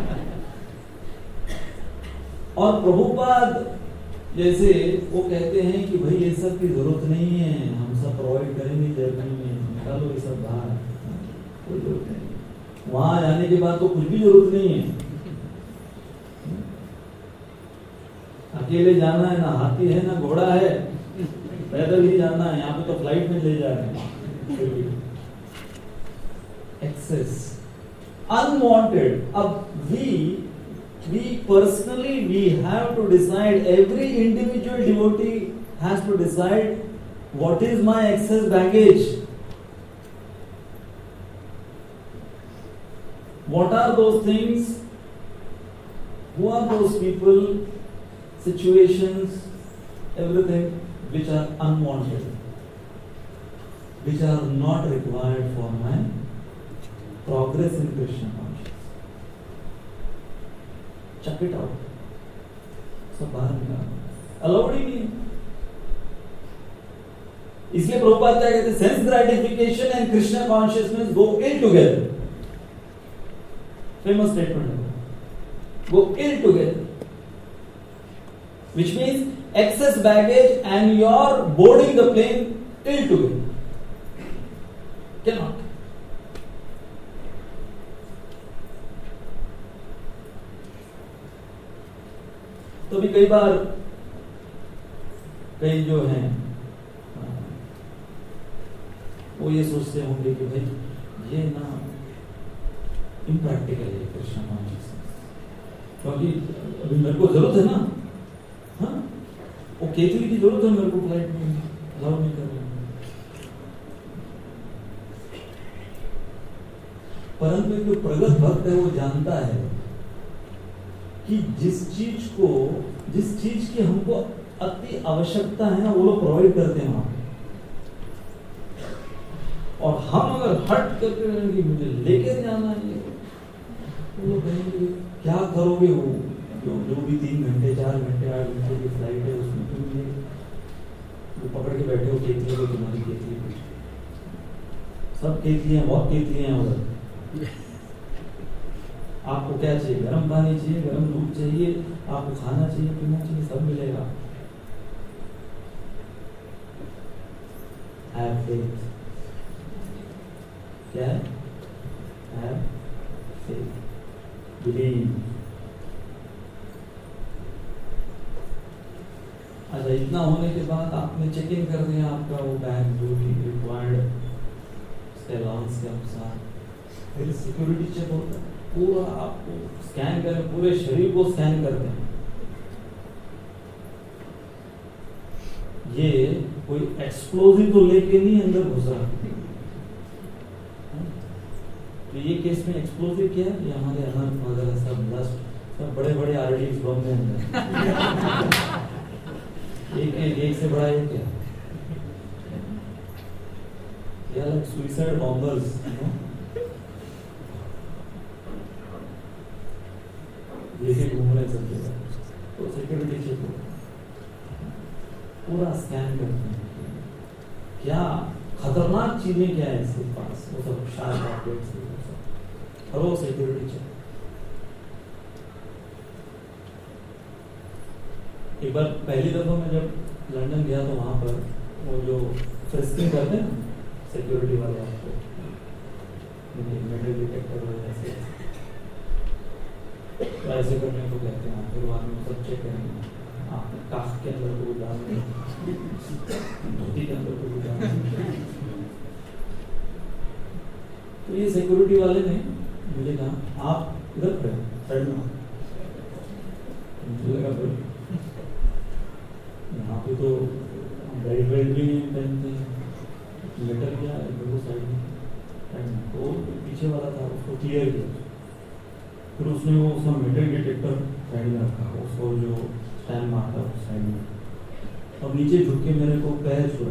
और प्रभुपाद जैसे वो कहते हैं कि भाई ये सब की जरूरत नहीं है, हम सब प्रोवाइड करेंगे जर्मनी में, निकालो ये सब बाहर, कोई जरूरत नहीं। वहां जाने के बाद तो कुछ भी जरूरत नहीं है। अकेले जाना है, ना हाथी है ना घोड़ा है, पैदल ही जाना है। यहाँ पे तो फ्लाइट में ले जा रहे हैं। Excess unwanted. अब we personally we have to decide, every individual devotee has to decide what is my excess baggage, what are those things, who are those people, situations, everything which are unwanted, which are not required for my progress in Krishna consciousness. Chuck it out. सब बाहर निकालो, allowed ही नहीं। इसलिए प्रभुपाद क्या कहते हैं, sense gratification and Krishna consciousness go ill together. Famous statement है, go ill together, which means excess baggage and your boarding the plane ill together. Cannot. तो भी कई बार कई जो हैं वो ये सोचते होंगे कि भाई ये ना इम्प्रैक्टिकल है कृष्ण कॉन्शियसनेस, क्योंकि अभी मेरे को जरूरत है ना, हाँ वो केतली की जरूरत है मेरे को, फ्लाइट में अलाउ नहीं कर रहे। परंतु जो प्रगत भक्त है वो जानता है कि जिस चीज की हमको अति आवश्यकता है ना, वो लोग प्रोवाइड करते हैं वहां। और हम अगर हट करके रहेंगे मुझे लेके जाना है, वो लोग कहेंगे क्या करोगे, वो जो भी 3 घंटे 4 घंटे 8 घंटे की फ्लाइट है उसमें तुम वो पकड़ के बैठे हो केतली को, तुम्हारी केतली सब केतली हैं, बहुत केतली हैं उधर। आपको क्या चाहिए, गर्म पानी चाहिए, गर्म दूध चाहिए, आपको खाना चाहिए, पीना चाहिए, सब मिलेगा। Have faith. क्या है? Have faith. Believe. अच्छा, इतना होने के बाद आपने चेक इन कर दिया आपका वो बैग जो भी रिक्वायर्ड अलाउंस के अनुसार, फिर सिक्योरिटी चेक होता है, पूरा आपको स्कैन करें, पूरे शरीर को स्कैन करते हैं। ये कोई एक्सप्लोजिव तो लेके नहीं अंदर घुस रहा। तो ये केस में एक्सप्लोजिव क्या है, ये हमारे अनंत वगैरह सब ब्लास्ट, सब बड़े बड़े आरडीएक्स बम में अंदर एक से बड़ा एक क्या, लाइक सुइसाइड बॉम्बर्स, लेके घूम रहे सब जगह। तो सिक्योरिटी चेक हो, पूरा स्कैन करते हैं, क्या खतरनाक चीजें क्या है इसके पास, वो सब शार्प ऑब्जेक्ट्स, करो सिक्योरिटी चेक। एक बार पहली दफा मैं जब लंदन गया तो वहां पर वो जो फ्रिस्किंग करते हैं सिक्योरिटी वाले, आपको मेटल डिटेक्टर ऐसे ऐसे करने को कहते हैं, फिर बाद में सब चेक करेंगे, आप काफ के अंदर को डालेंगे, धोती के अंदर को डालेंगे। तो ये सिक्योरिटी वाले ने मुझे कहा आप इधर खड़े साइड में, मुझे लगा भाई यहाँ पे तो बेल्ट भी नहीं पहनते, लेटर क्या है बिल्कुल साइड में। तो पीछे वाला था, उसको क्लियर किया, फिर उसने वो उसका मेटल डिटेक्टर साइड में रखा, उसको जो स्टैंड मारता है साइड में, और नीचे झुक के मेरे को पैर छुआ।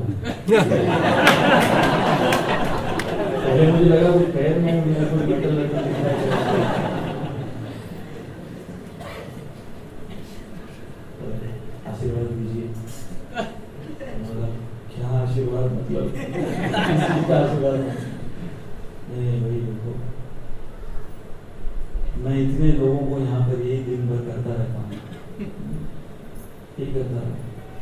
पहले मुझे लगा वो पैर में मेरा कोई मेटल लगा दिख रहा है, आशीर्वाद दीजिए। क्या आशीर्वाद, मतलब आशीर्वाद नहीं भाई, देखो मैं इतने लोगों को यहाँ पर यही दिन भर करता रहता हूँ, ठीक करता रहता,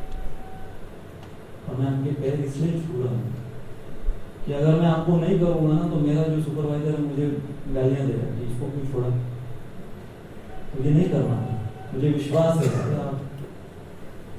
और मैं आपके पैर इसलिए छू रहा हूँ कि अगर मैं आपको नहीं करूँगा ना तो मेरा जो सुपरवाइजर है मुझे गालियाँ देगा कि इसको क्यों छोड़ा, मुझे नहीं करना, मुझे विश्वास है आप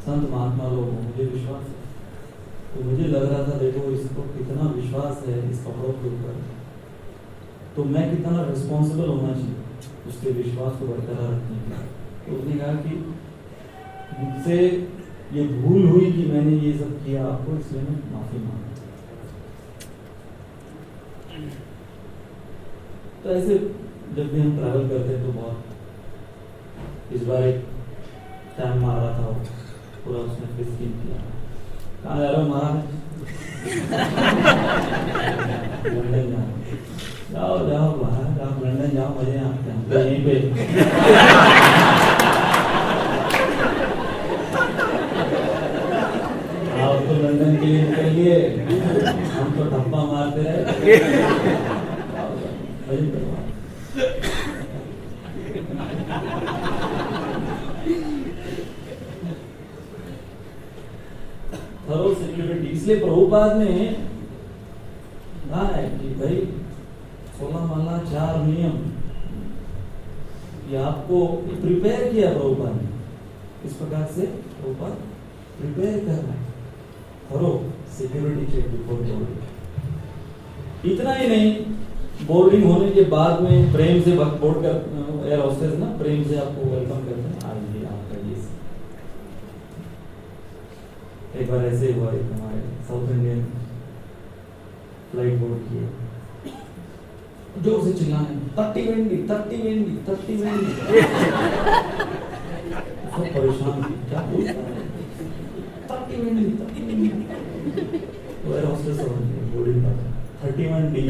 संत महात्मा लोग हो, मुझे विश्वास है। तो मुझे लग रहा था देखो इसको कितना विश्वास है इस कपड़ों के ऊपर, तो मैं कितना रिस्पॉन्सिबल होना चाहिए उसके विश्वास को बरकरार रखने के लिए। तो उसने कहा कि मुझसे ये भूल हुई कि मैंने ये सब किया आपको, इसलिए मैं माफी मांगता। तो ऐसे जब भी हम ट्रैवल करते हैं तो बहुत, इस बार एक टाइम मारा था वो पूरा उसने फिस्किंग किया। कहाँ जा रहे हो महाराज? लंदन जाओ, जाओ महाराज, आप लंदन जाओ, मजे आते हैं तो यहीं पे। आप तो लंदन के लिए निकल गए, हम तो ठप्पा मारते रहे। थरो सिक्योरिटी, इसलिए प्रभुपाद ने कहा है कि भाई 16 माला 4 नियम ये आपको प्रिपेयर किया प्रभुपाद ने, इस प्रकार से प्रभुपाद प्रिपेयर कर रहे हैं। Thorough security check before boarding. इतना ही नहीं, बोर्डिंग होने के बाद में प्रेम से बोर्ड कर एयर होस्टेस ना प्रेम से आपको वेलकम करते हैं, आइए आपका ये। एक बार ऐसे हुआ, एक हमारे साउथ इंडियन फ्लाइट बोर्ड किए, जोर से चिल्लाने 30 वेंडी 30 वेंडी 30 वेंडी। सब परेशान थी, क्या बोलता है 30 वेंडी 30 वेंडी। तो एयर होस्टेस बोर्डिंग का 31 डी।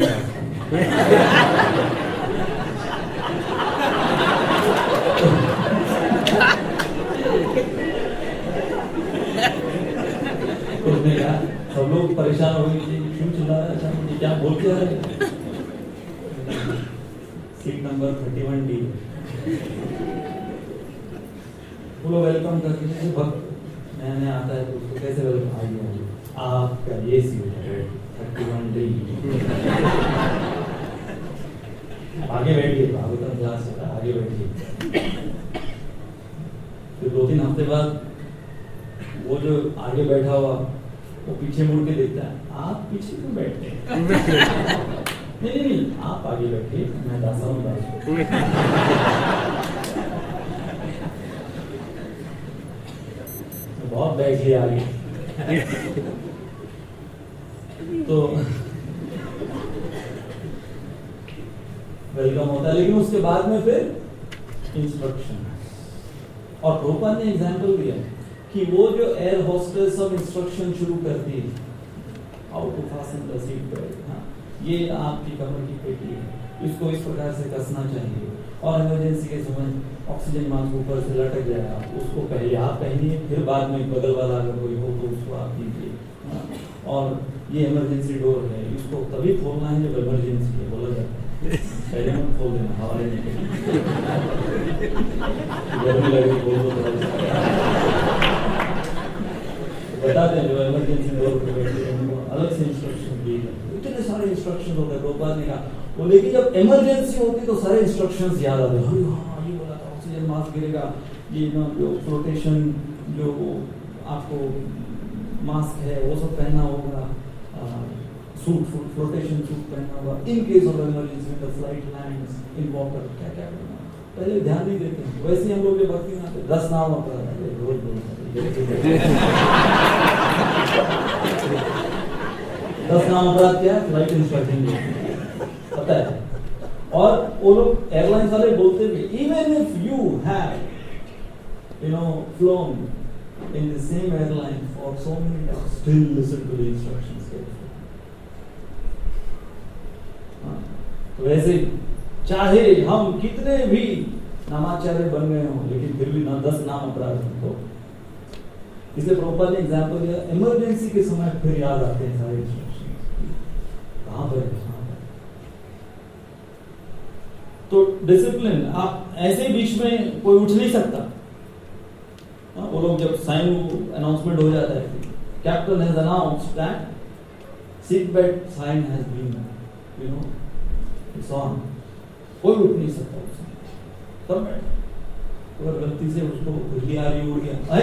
उसने कहा, सब लोग परेशान हो गए, क्यों चिल्ला रहा है, क्या बोल के आ रहे? Seat number 31 D. बोलो वेलकम करके, जैसे भक्त नया नया आता है तो उसको कैसे वेलकम, आइए आपका ये सीट है 31 डी। आगे बैठिए, भागवतम क्लास है, आगे बैठिए। फिर 2-3 हफ्ते बाद वो जो आगे बैठा हुआ वो पीछे मुड़ के देखता है, आप पीछे क्यों बैठते हैं? नहीं, आप आगे बैठिए, मैं दासा हूँ दास। बहुत बैठ लिया आगे। तो वेलकम होता है, लेकिन उसके बाद में फिर इंस्ट्रक्शन। और प्रभुपाद ने एग्जाम्पल दिया कि वो जो एयर होस्टेस सब इंस्ट्रक्शन शुरू करती है, how to fasten the seat belt, ये आपकी कमर की पेटी है, इसको इस प्रकार से कसना चाहिए, और इमरजेंसी के समय ऑक्सीजन मास्क ऊपर से लटक जाएगा, उसको पहले आप पहनिए, फिर बाद में बगल वाला अगर कोई हो तो उसको आप दीजिए। और ये इमरजेंसी डोर है, इसको तभी खोलना है जब इमरजेंसी है, बोला जाता है, पहले मत खोल देना, हवा लेने के लिए गर्मी लगे खोल दो। बताते हैं जो इमरजेंसी डोर पे बैठे हैं उनको अलग से इंस्ट्रक्शन दिए जाते, इतने सारे इंस्ट्रक्शन होते हैं। प्रभुपाद ने कहा वो, लेकिन जब इमरजेंसी होती तो सारे इंस्ट्रक्शंस याद आते हैं। हाँ ये बोला था ऑक्सीजन मास्क गिरेगा, ये ना जो फ्लोटेशन जो आपको मास्क है वो सब पहनना होगा, सूट फ्लोटेशन सूट पहनना होगा, in case of emergency the flight lands in water, क्या क्या करना, पहले ध्यान नहीं देते हैं। वैसे हम लोग जो भक्ति में आते 10 नाम अपना रोज बोलते 10 नाम अपराध क्या है, फ्लाइट इंस्ट्रक्शन पता है। और वो लोग एयरलाइंस वाले बोलते भी, even if you have flown in the same airline for so many times, still listen to the instructions carefully. तो वैसे चाहे हम कितने भी नामाचार्य बन गए हों, लेकिन फिर भी ना 10 नाम अपराध हो। इसलिए प्रभुपाद ने एग्जाम्पल दिया, इमरजेंसी के समय फिर याद आते हैं सारे इंस्ट्रक्शन, कहां पर है। तो डिसिप्लिन, आप ऐसे बीच में कोई उठ नहीं सकता। वो लोग जब साइन अनाउंसमेंट हो जाता है, captain has announced that seat belt sign has been its on, कोई उठ नहीं सकता उसमें, सब बैठ। और गलती से उसको खुजली आ रही उड़ गया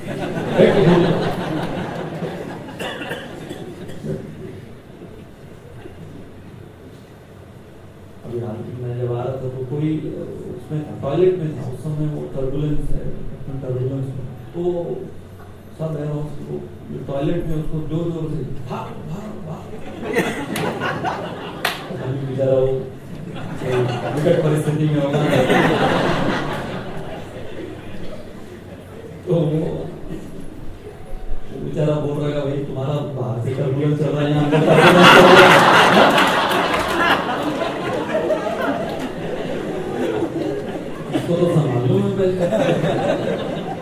अभी हाल मैं जब आ रहा था तो कोई उसमें टॉयलेट में था, उस समय वो टर्बुलेंस तो सब है उसको टॉयलेट में उसको जोर जोर से भाग भाग भाग अभी बेचारा वो विकट परिस्थिति में होगा तो वो बेचारा बोल रहा है भाई तुम्हारा बाहर से टर्बुलेंस चल रहा है यहाँ इसको तो संभाल लो मैं पहले।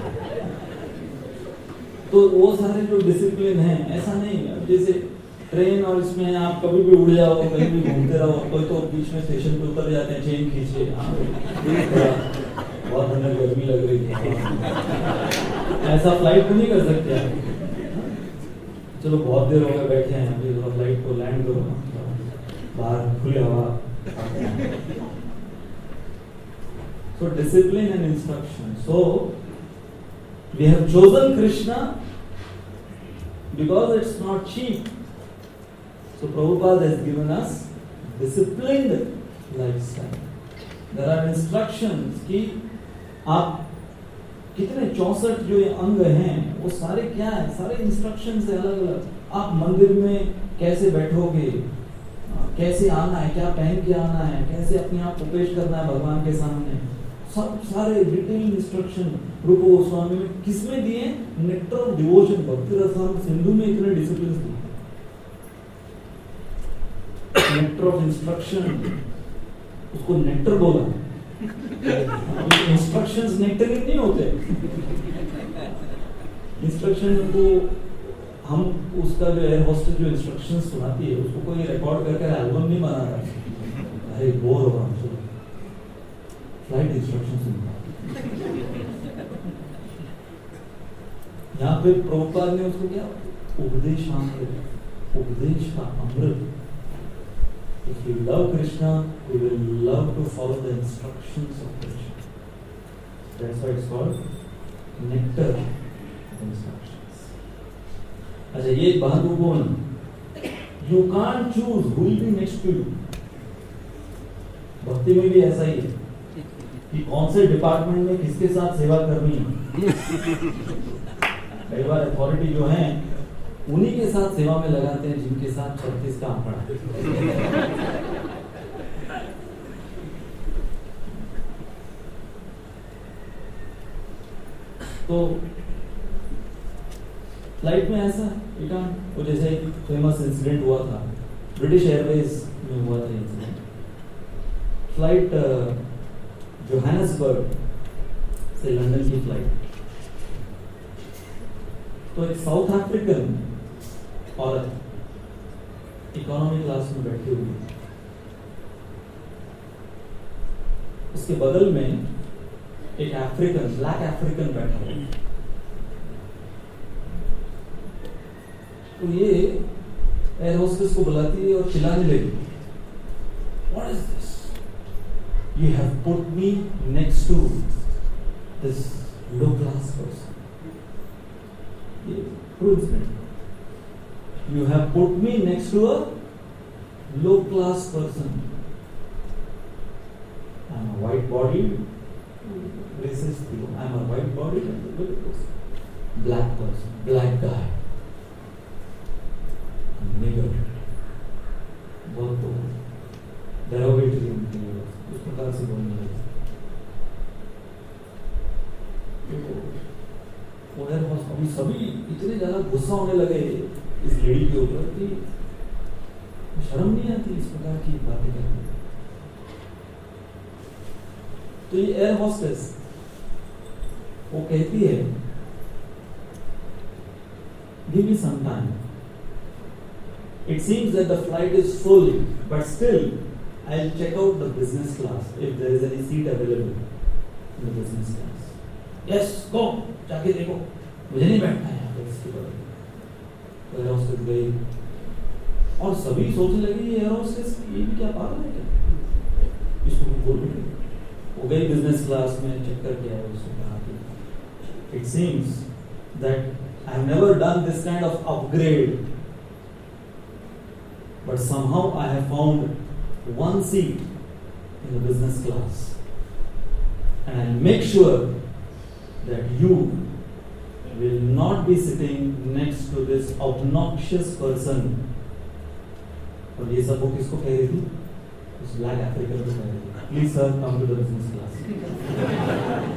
तो वो सारे जो डिसिप्लिन है ऐसा नहीं है जैसे ट्रेन और इसमें आप कभी भी उड़ जाओ कहीं भी घूमते रहो, कोई तो बीच में स्टेशन पे उतर जाते हैं चेन खींचे बहुत अंदर गर्मी लग रही है ऐसा फ्लाइट में नहीं कर सकते आप। चलो बहुत देर हो गए बैठे हैं अभी थोड़ा फ्लाइट को लैंड करो बाहर खुली हवा। So discipline and instruction. So we have chosen Krishna because it's not cheap. So Prabhupada has given us disciplined lifestyle. There are instructions कि आप कितने 64 जो ये अंग हैं वो सारे क्या है, सारे इंस्ट्रक्शंस है अलग अलग। आप मंदिर में कैसे बैठोगे, कैसे आना है, क्या पहन के आना है, कैसे अपने आप को पेश करना है भगवान के सामने, सब सारे डिटेल इंस्ट्रक्शन रूप गोस्वामी में किसमें दिए? नेक्टर ऑफ डिवोशन भक्ति रसायन सिंधु में इतने डिसिप्लिन दिए। नेक्टर ऑफ इंस्ट्रक्शन उसको नेक्टर बोला। इंस्ट्रक्शंस नेक्टरिन नहीं होते। इंस्ट्रक्शन को हम उसका जो एयर होस्टेस जो इंस्ट्रक्शंस सुनाती है उसको कोई रिकॉर्ड करके एल्बम नहीं बना रहा। अरे बोर हो रहा हूँ फ्लाइट इंस्ट्रक्शन सुनता। यहाँ पे प्रभुपाद ने उसको क्या उपदेशामृत, उपदेश का अमृत। If you love Krishna, you will love to follow the instructions of Krishna. That's why it's called nectar instructions. अच्छा ये बहादुर you can't choose who will be next to you. भक्ति में भी ऐसा ही है कि कौन से डिपार्टमेंट में किसके साथ सेवा करनी है। कई बार अथॉरिटी जो है उन्हीं के साथ सेवा में लगाते हैं जिनके साथ 36 का आंकड़ा। तो फ्लाइट में ऐसा वो जैसे फेमस इंसिडेंट हुआ था ब्रिटिश एयरवेज में हुआ था इंसिडेंट। फ्लाइट जोहान्सबर्ग से लंदन की फ्लाइट, तो एक साउथ अफ्रीकन औरत इकोनॉमी क्लास में बैठी हुई, उसके बगल में एक अफ्रीकन ब्लैक अफ्रीकन बैठा हुआ। तो ये एयर होस्टेस को बुलाती है और चिल्लाने लगी, what is this, you have put me next to this low class person, you have put me next to a low class person. I'm a white bodied racist people. I'm a white bodied black person, black guy, nigger, बहुत तो derogatory उनके लिए उस प्रकार से बोलने लगे। अभी सभी इतने ज्यादा गुस्सा होने लगे इस लेडी के ऊपर कि शर्म नहीं आती इस प्रकार की बातें करने। तो ये एयर होस्टेस वो कहती है, give me some time, it seems that the flight is full but still I will check out the business class if there is any seat available in the business class. Yes go, जाके देखो, मुझे नहीं बैठना है यहाँ पे इसके बगल में। तो एयर होस्टेस गई और सभी सोचने लगे ये एयर होस्टेस ये भी क्या पागल है क्या, इसको बोल रहे हो गए गई बिजनेस क्लास में, चक्कर क्या है, उसने कहा कि it seems that I have never done this kind of upgrade, but somehow I have found one seat in the business class and I make sure that you will not be sitting next to this obnoxious person. और ये सब वो किसको कह रही थी? उस black African को कह रही थी, please sir come to the business class.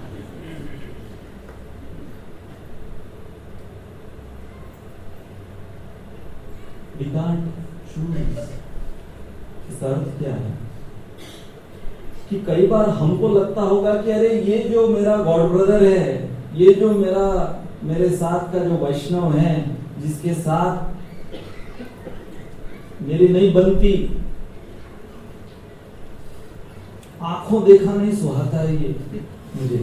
We can't choose. इसका अर्थ क्या है कि कई बार हमको लगता होगा कि अरे ये जो मेरा गॉड ब्रदर है, ये जो मेरे साथ का जो वैष्णव है, जिसके साथ मेरी नहीं बनती, आंखों देखा नहीं सुहाता है ये मुझे,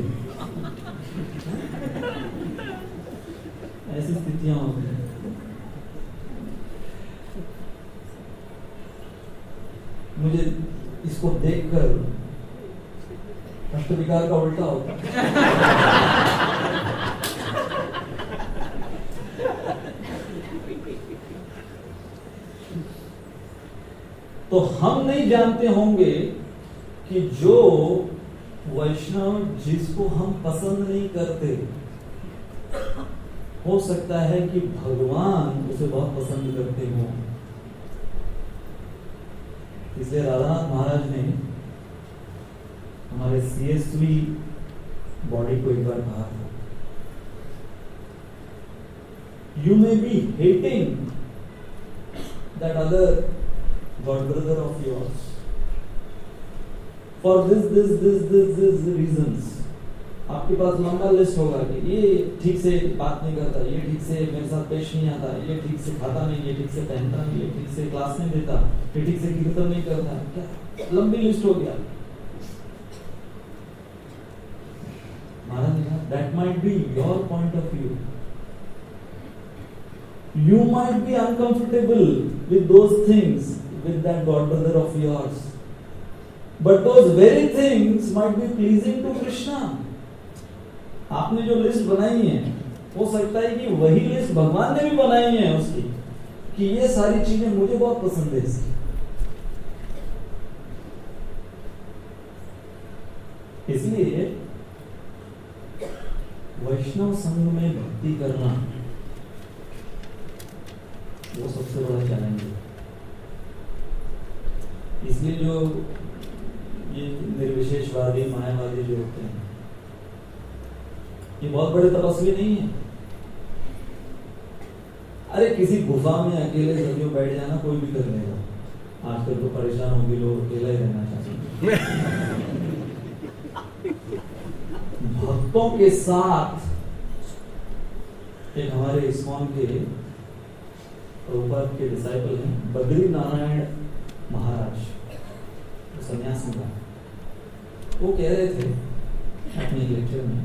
ऐसी स्थितियां होती हैं. मुझे इसको देखकर अष्टविकार का उल्टा होता है. तो हम नहीं जानते होंगे कि जो वैष्णव जिसको हम पसंद नहीं करते, हो सकता है कि भगवान उसे बहुत पसंद करते हो. इसलिए राधानाथ महाराज ने हमारे सीएसवी बॉडी को एक बार कहा था, you may be hating that other God brother of yours for this reasons. आपके पास लंबा लिस्ट होगा कि ये ठीक से बात नहीं करता, ये ठीक से मेरे साथ पेश नहीं आता, ये ठीक से खाता नहीं, ये ठीक से पहनता नहीं, ये ठीक से क्लास नहीं देता, ये ठीक से कीर्तन नहीं करता. क्या लंबी लिस्ट हो गया. महाराज ने कहा that might be your point of view. You might be uncomfortable with those things with that God brother of yours, but those very things might be pleasing to Krishna. आपने जो लिस्ट बनाई है, हो सकता है कि वही लिस्ट भगवान ने भी बनाई है उसकी, कि ये सारी चीजें मुझे बहुत पसंद है इसकी. इसलिए वैष्णव संघ में भक्ति करना वो सबसे बड़ा चैलेंज है. इसलिए जो ये निर्विशेषवादी मायावादी जो होते हैं, ये बहुत बड़े तपस्वी नहीं है. अरे किसी गुफा में अकेले सदियों बैठ जाना कोई भी कर लेगा. आजकल तो परेशान होगी, लोग अकेला ही रहना चाहते हैं. भक्तों के साथ एक हमारे इस्कॉन के प्रभुपाद के डिसाइपल हैं बद्री नारायण महाराज, सन्यासी का, वो कह रहे थे अपने लेक्चर में,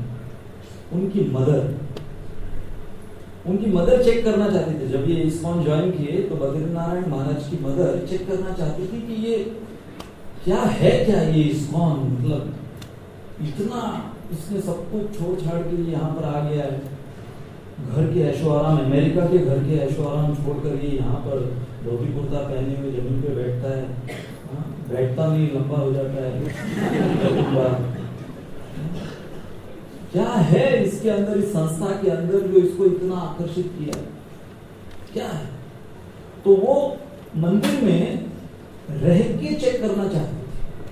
उनकी मदर चेक करना चाहती थी. जब ये इस्कॉन ज्वाइन किए तो बद्री नारायण महाराज की मदर चेक करना चाहती थी कि ये क्या है, क्या ये इस्कॉन, मतलब इतना इसने सब कुछ छोड़ छाड़ के यहाँ पर आ गया है. घर के ऐशो आराम, अमेरिका के घर के ऐशो आराम छोड़कर ये यहाँ पर धोती कुर्ता पहने हुए जमीन पे बैठता है. बैठता नहीं, लंबा हो जाता है. क्या है इसके अंदर, इस संस्था के अंदर जो इसको इतना आकर्षित किया, क्या है? तो वो मंदिर में रह के चेक करना चाहते थे.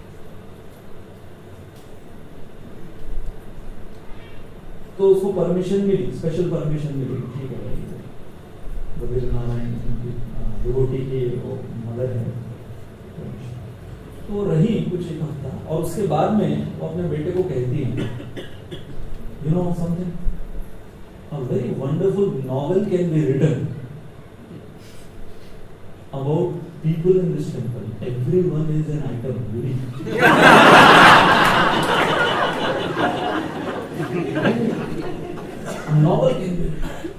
तो उसको परमिशन मिली, स्पेशल परमिशन मिली. ठीक है, बद्री नारायण डिवोटी की वो मदर है, तो रही कुछ एक हफ्ता. और उसके बाद में वो अपने बेटे को कहती है, you know something, a very wonderful novel can be written about people in this temple. Everyone is an item. Novel can be,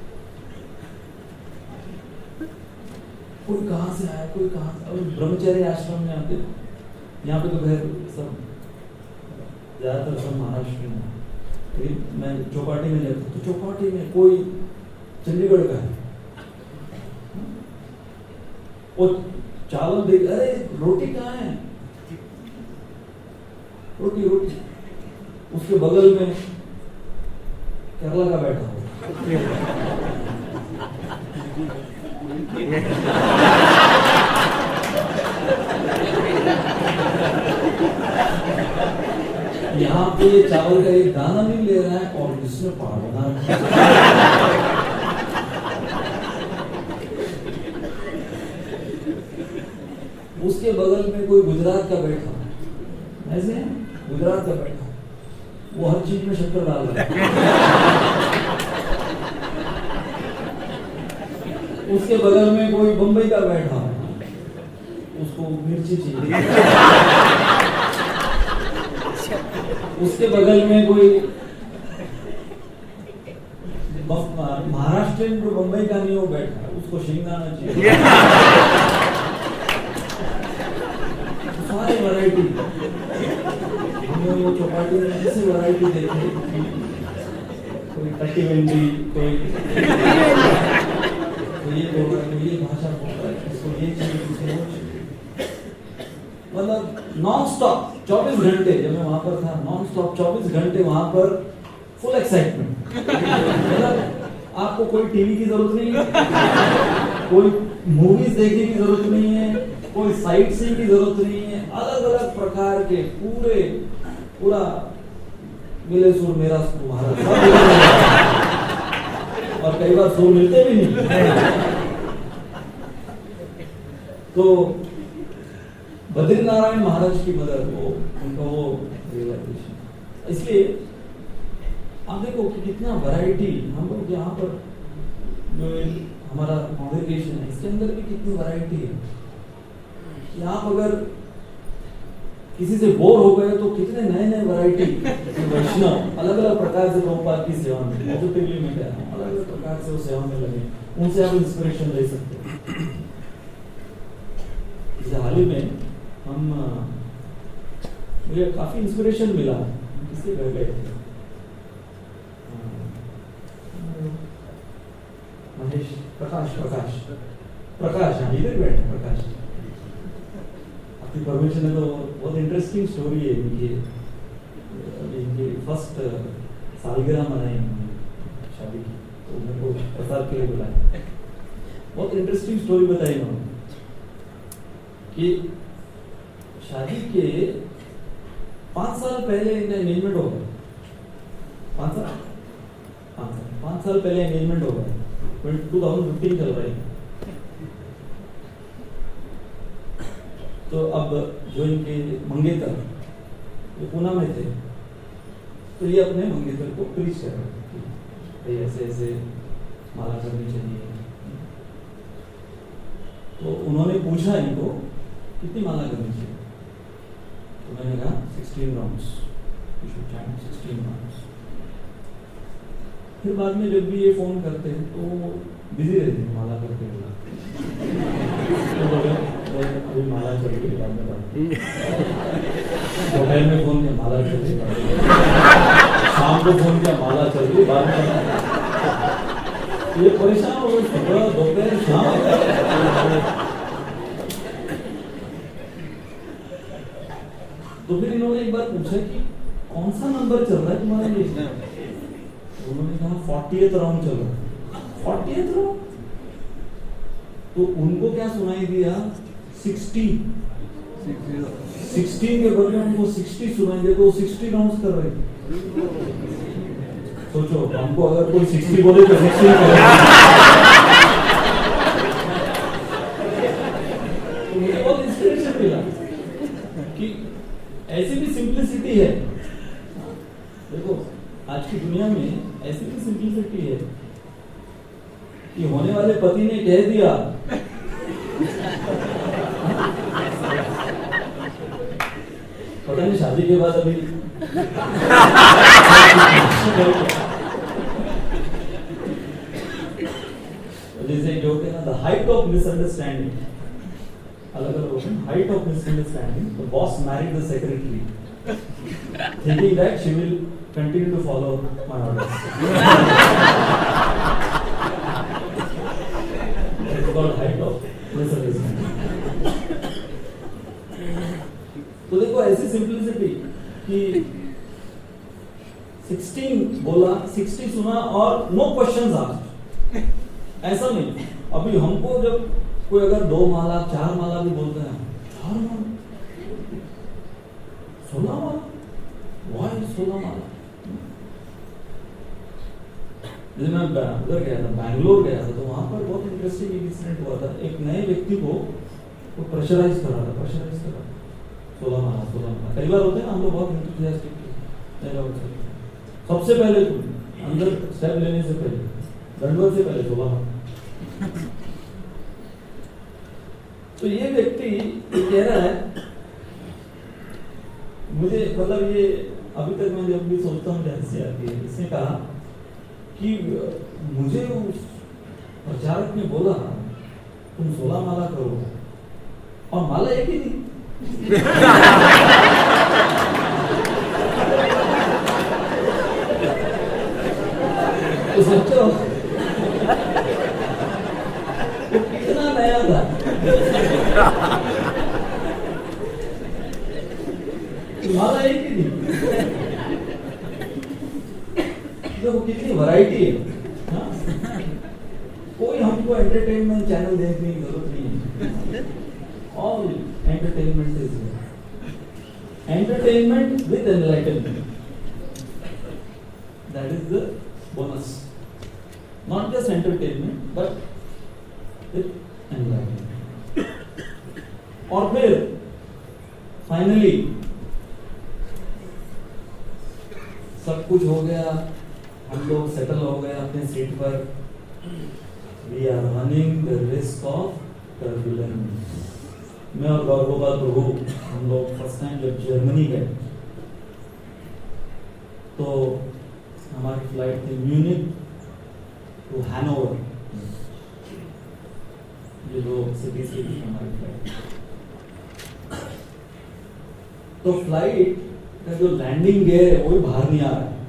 कोई कहां से आया, कोई कहां से. ब्रह्मचर्य आश्रम में आते, यहाँ पे तो खैर सब ज्यादातर सब महाराष्ट्र में। मैं चौपाटी में जाता तो चौपाटी में कोई चंडीगढ़ का है, वो चावल देख, अरे रोटी कहाँ है, रोटी रोटी, उसके बगल में केरला का बैठा हो। यहाँ पे ये चावल का एक दाना नहीं ले रहा है और इसमें पहाड़ बना रहा है। उसके बगल में कोई गुजरात का बैठा, ऐसे गुजरात का बैठा, वो हर चीज में शक्कर डाल रहा है। उसके बगल में कोई बंबई का बैठा, उसको मिर्ची चाहिए। उसके बगल में कोई महाराष्ट्र में बंबई का नहीं, वो बैठा, उसको शिंगाना चाहिए। सारी वैरायटी, हमने वो चौपाटी में ऐसी वैरायटी देखी, कोई कटी भिंडी, कोई ये बोल रहा है, कोई ये भाषा बोल रहा है, इसको ये चाहिए, इसको वो चाहिए। मतलब नॉन स्टॉप 24 घंटे, जब मैं वहां पर था, नॉन स्टॉप 24 घंटे वहां पर फुल एक्साइटमेंट। मतलब आपको कोई टीवी की जरूरत नहीं है, कोई मूवीज देखने की जरूरत नहीं है, कोई साइट सीइंग की जरूरत नहीं है। अलग अलग प्रकार के पूरा मिले सुर मेरा सुर भारत, और कई बार सुर मिलते भी नहीं। तो बद्रीनारायण महाराज की मदद, वो उनका वो रियलाइजेशन। इसलिए आप देखो कि कितना वैरायटी, हम लोग यहाँ पर जो हमारा कॉन्ग्रेगेशन है, इसके अंदर भी कितनी वैरायटी है। यहाँ अगर किसी से बोर हो गए तो कितने नए नए वैरायटी वैष्णव अलग अलग प्रकार से प्रभुपाद की सेवा में, पॉजिटिवली में कह रहा हूँ, अलग अलग प्रकार से वो सेवा में लगे, उनसे आप इंस्पिरेशन ले सकते हैं। जैसे हाल ही में हम, मुझे काफी इंस्पिरेशन मिला, किसके घर गए थे, महेश, प्रकाश, हाँ इधर बैठे प्रकाश। आपकी परमिशन है तो बहुत इंटरेस्टिंग स्टोरी है इनकी फर्स्ट सालगिरह मनाई शादी की, तो मेरे को प्रसाद के लिए बुलाया। बहुत इंटरेस्टिंग स्टोरी बताई उन्होंने कि शादी के 5 साल पहले इनका एंगेजमेंट हो गया। 5 साल पहले एंगेजमेंट हो गया, 2015 चल रहा है। तो अब जो इनके मंगेतर, ये पूना में थे, तो ये अपने मंगेतर को प्रीच कर रहे थे, ऐसे ऐसे माला करनी चाहिए। तो उन्होंने पूछा इनको कितनी माला करनी चाहिए, तो मैंने कहा 16 राउंड्स, 16 राउंड्स। फिर बाद में जब भी ये फोन करते हैं तो बिजी रहते हैं माला करते हुए, तो अभी माला चल रही है, बाद में दोपहर में फोन किया माला चल रही है, शाम को फोन किया माला चल रही है, बाद में ये परेशान हो गए, दोपहर शाम। तो फिर इन्होंने एक बार पूछा कि कौन सा नंबर चल रहा है तुम्हारा ये, उन्होंने कहा 40th राउंड चल रहा है। 40th राउंड, तो उनको क्या सुनाई दिया, 16 के बदले उनको 60 सुनाई दिया, तो 60 राउंड्स कर रहे थे। सोचो हमको अगर कोई 60 बोले तो 60 तो मुझे बहुत इंस्पिरेशन मिला कि ऐसी भी सिंप्लिसिटी है। देखो आज की दुनिया में ऐसी भी सिंप्लिसिटी है कि होने वाले पति ने कह दिया पता नहीं शादी के बाद अभी जैसे जो कहते हैं द हाइट ऑफ मिसअंडरस्टैंडिंग, अलग अलग height of misunderstanding, the boss married the secretary. thinking that she will continue to follow my orders. It's called height of misunderstanding. तो देखो ऐसी सिंपलिसिटी कि 16 बोला, 60 सुना और नो क्वेश्चंस आस्क्ड। ऐसा नहीं, अभी हमको जब कोई अगर 2 माला 4 माला भी बोलते हैं, 4 माला 16 माला, वाई 16 माला? जब मैं उधर गया था, बैंगलोर गया था, तो वहां पर बहुत इंटरेस्टिंग इंसिडेंट हुआ था। एक नए व्यक्ति को वो प्रेशराइज कर रहा था 16 माला। कई बार होते हैं ना, हम लोग बहुत इंथुसियास्टिक थे। सबसे पहले अंदर स्टेप लेने से पहले, दंडवत से पहले 16 माला। तो ये व्यक्ति कह रहा है, मुझे मतलब ये अभी तक मैं जब भी सोचता हूँ हंसी आती है। इसने कहा कि मुझे उस प्रचारक ने बोला तुम 16 माला करो, और माला एक ही थी। तो सोचो कितना नया था। माला एक ही थी, देखो कितनी वैरायटी है। हाँ? कोई हमको एंटरटेनमेंट चैनल देखने की जरूरत नहीं है। All entertainment is here. Entertainment with enlightenment. That is the bonus. Not just entertainment, but with enlightenment. और फिर फाइनली सब कुछ हो गया, हम लोग सेटल हो गए अपने सीट पर। We are running the risk of turbulence. मैं और गौरगोपाल प्रभु हम लोग फर्स्ट टाइम जब जर्मनी गए तो हमारी फ्लाइट थी म्यूनिक टू हैनोवर, ये 2 सिटीज की थी हमारी फ्लाइट। तो फ्लाइट का जो लैंडिंग गियर है वो भी बाहर नहीं आ रहा है,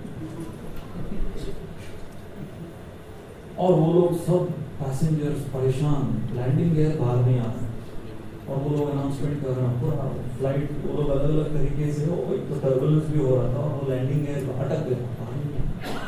और वो लोग सब पैसेंजर्स परेशान, लैंडिंग गियर बाहर नहीं आ रहा, और वो लोग अनाउंसमेंट कर रहे हैं पूरा फ्लाइट। वो लोग अलग अलग तरीके से, एक तो टर्बुलेंस भी हो रहा था और वो लैंडिंग गियर अटक गया।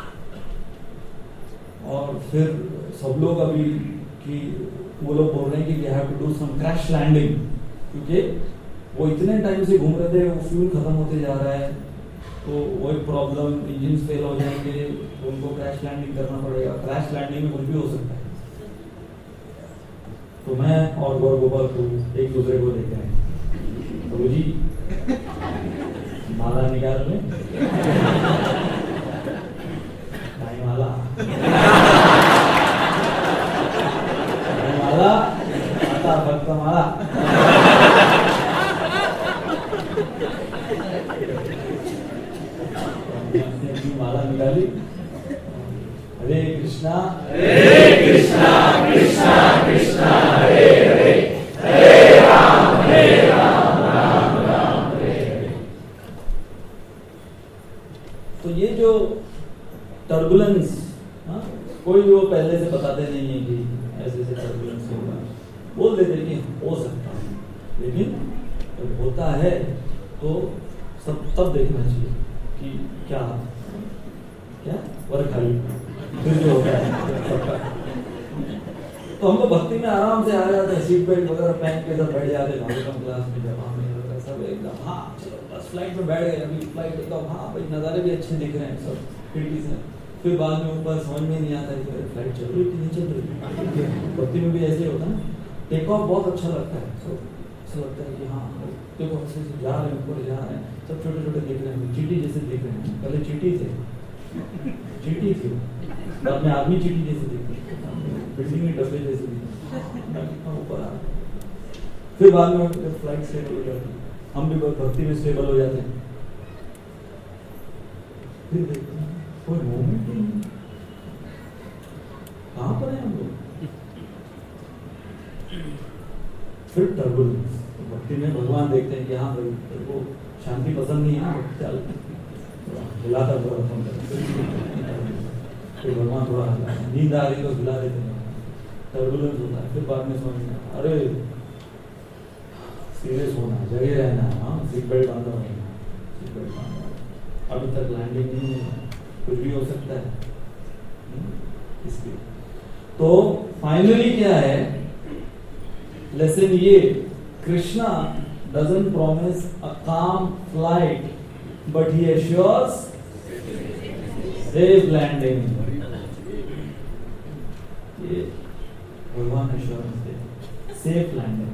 और फिर सब लोग अभी कि वो लोग बोल रहे हैं कि we have to do some crash landing, क्योंकि वो इतने टाइम से घूम रहे थे, वो फ्यूल खत्म होते जा रहा है, तो वो एक प्रॉब्लम, इंजन फेल हो जाएंगे, उनको क्रैश लैंडिंग करना पड़ेगा। क्रैश लैंडिंग में कुछ भी हो सकता है। तो मैं और गौरगोपाल को एक दूसरे को देख रहे हैं, गुरु जी माला निकाल लें, भाई माला माला माता भक्त माला। माला निकाली, हरे कृष्णा कृष्णा कृष्णा हरे हरे, हरे राम राम राम हरे हरे। तो ये जो टर्बुलेंस, कोई वो पहले से बताते नहीं है कि ऐसे ऐसे टर्बुलेंस होगा, बोल देते कि हो सकता है, लेकिन जब होता है तो सब तब देखना चाहिए कि क्या वर्क खाली फिर जो होता है। तो हम लोग भक्ति में आराम से आ जाते हैं, सीट बेल्ट वगैरह पहन के सब बैठ जाते हैं इकोनॉमी क्लास में, जब हम सब एकदम हाँ चलो बस फ्लाइट में बैठ गए, अभी फ्लाइट एकदम हाँ भाई नज़ारे भी अच्छे दिख रहे हैं सब खिड़की से। फिर बाद में ऊपर समझ में नहीं आता है कि फ्लाइट चल रही कि नहीं चल रही। भक्ति में भी ऐसे ही होता है ना, टेक ऑफ बहुत अच्छा लगता है, सब ऐसा लगता है कि हाँ देखो ऐसे जा रहे हैं, ऊपर जा रहे हैं, सब छोटे छोटे दिख रहे हैं, चींटी जैसे दिख रहे हैं। पहले चींटी थी, बाद में आदमी चींटी जैसे दिख रहे हैं, बिल्डिंग में डब्बे जैसे दिख रहे हैं, ऊपर आ रहे। फिर बाद में फ्लाइट स्टेबल हो जाती है, हम भी भक्ति में स्टेबल हो जाते हैं। फिर देखते हैं कोई मूवमेंट नहीं, कहाँ पर है हम लोग। फिर टर्बुलेंस, भक्ति में भगवान देखते हैं कि हाँ भाई तेरे को शांति पसंद नहीं है, चल हिलाकर थोड़ा फोन कर, फिर भगवान थोड़ा नींद आ रही तो हिला देते हैं, टर्बुलेंस होता है, फिर बाद में समझ में अरे सीरियस होना, जगह रहना है, हाँ सीट बेल्ट बांधो, सीट बेल्ट बांधो, अभी तक लैंडिंग नहीं है, कुछ भी हो सकता है इसलिए। तो फाइनली क्या है लेसन ये, Krishna doesn't promise a calm flight, but he assures safe landing. ये भगवान एश्योरेंस दे, सेफ लैंडिंग।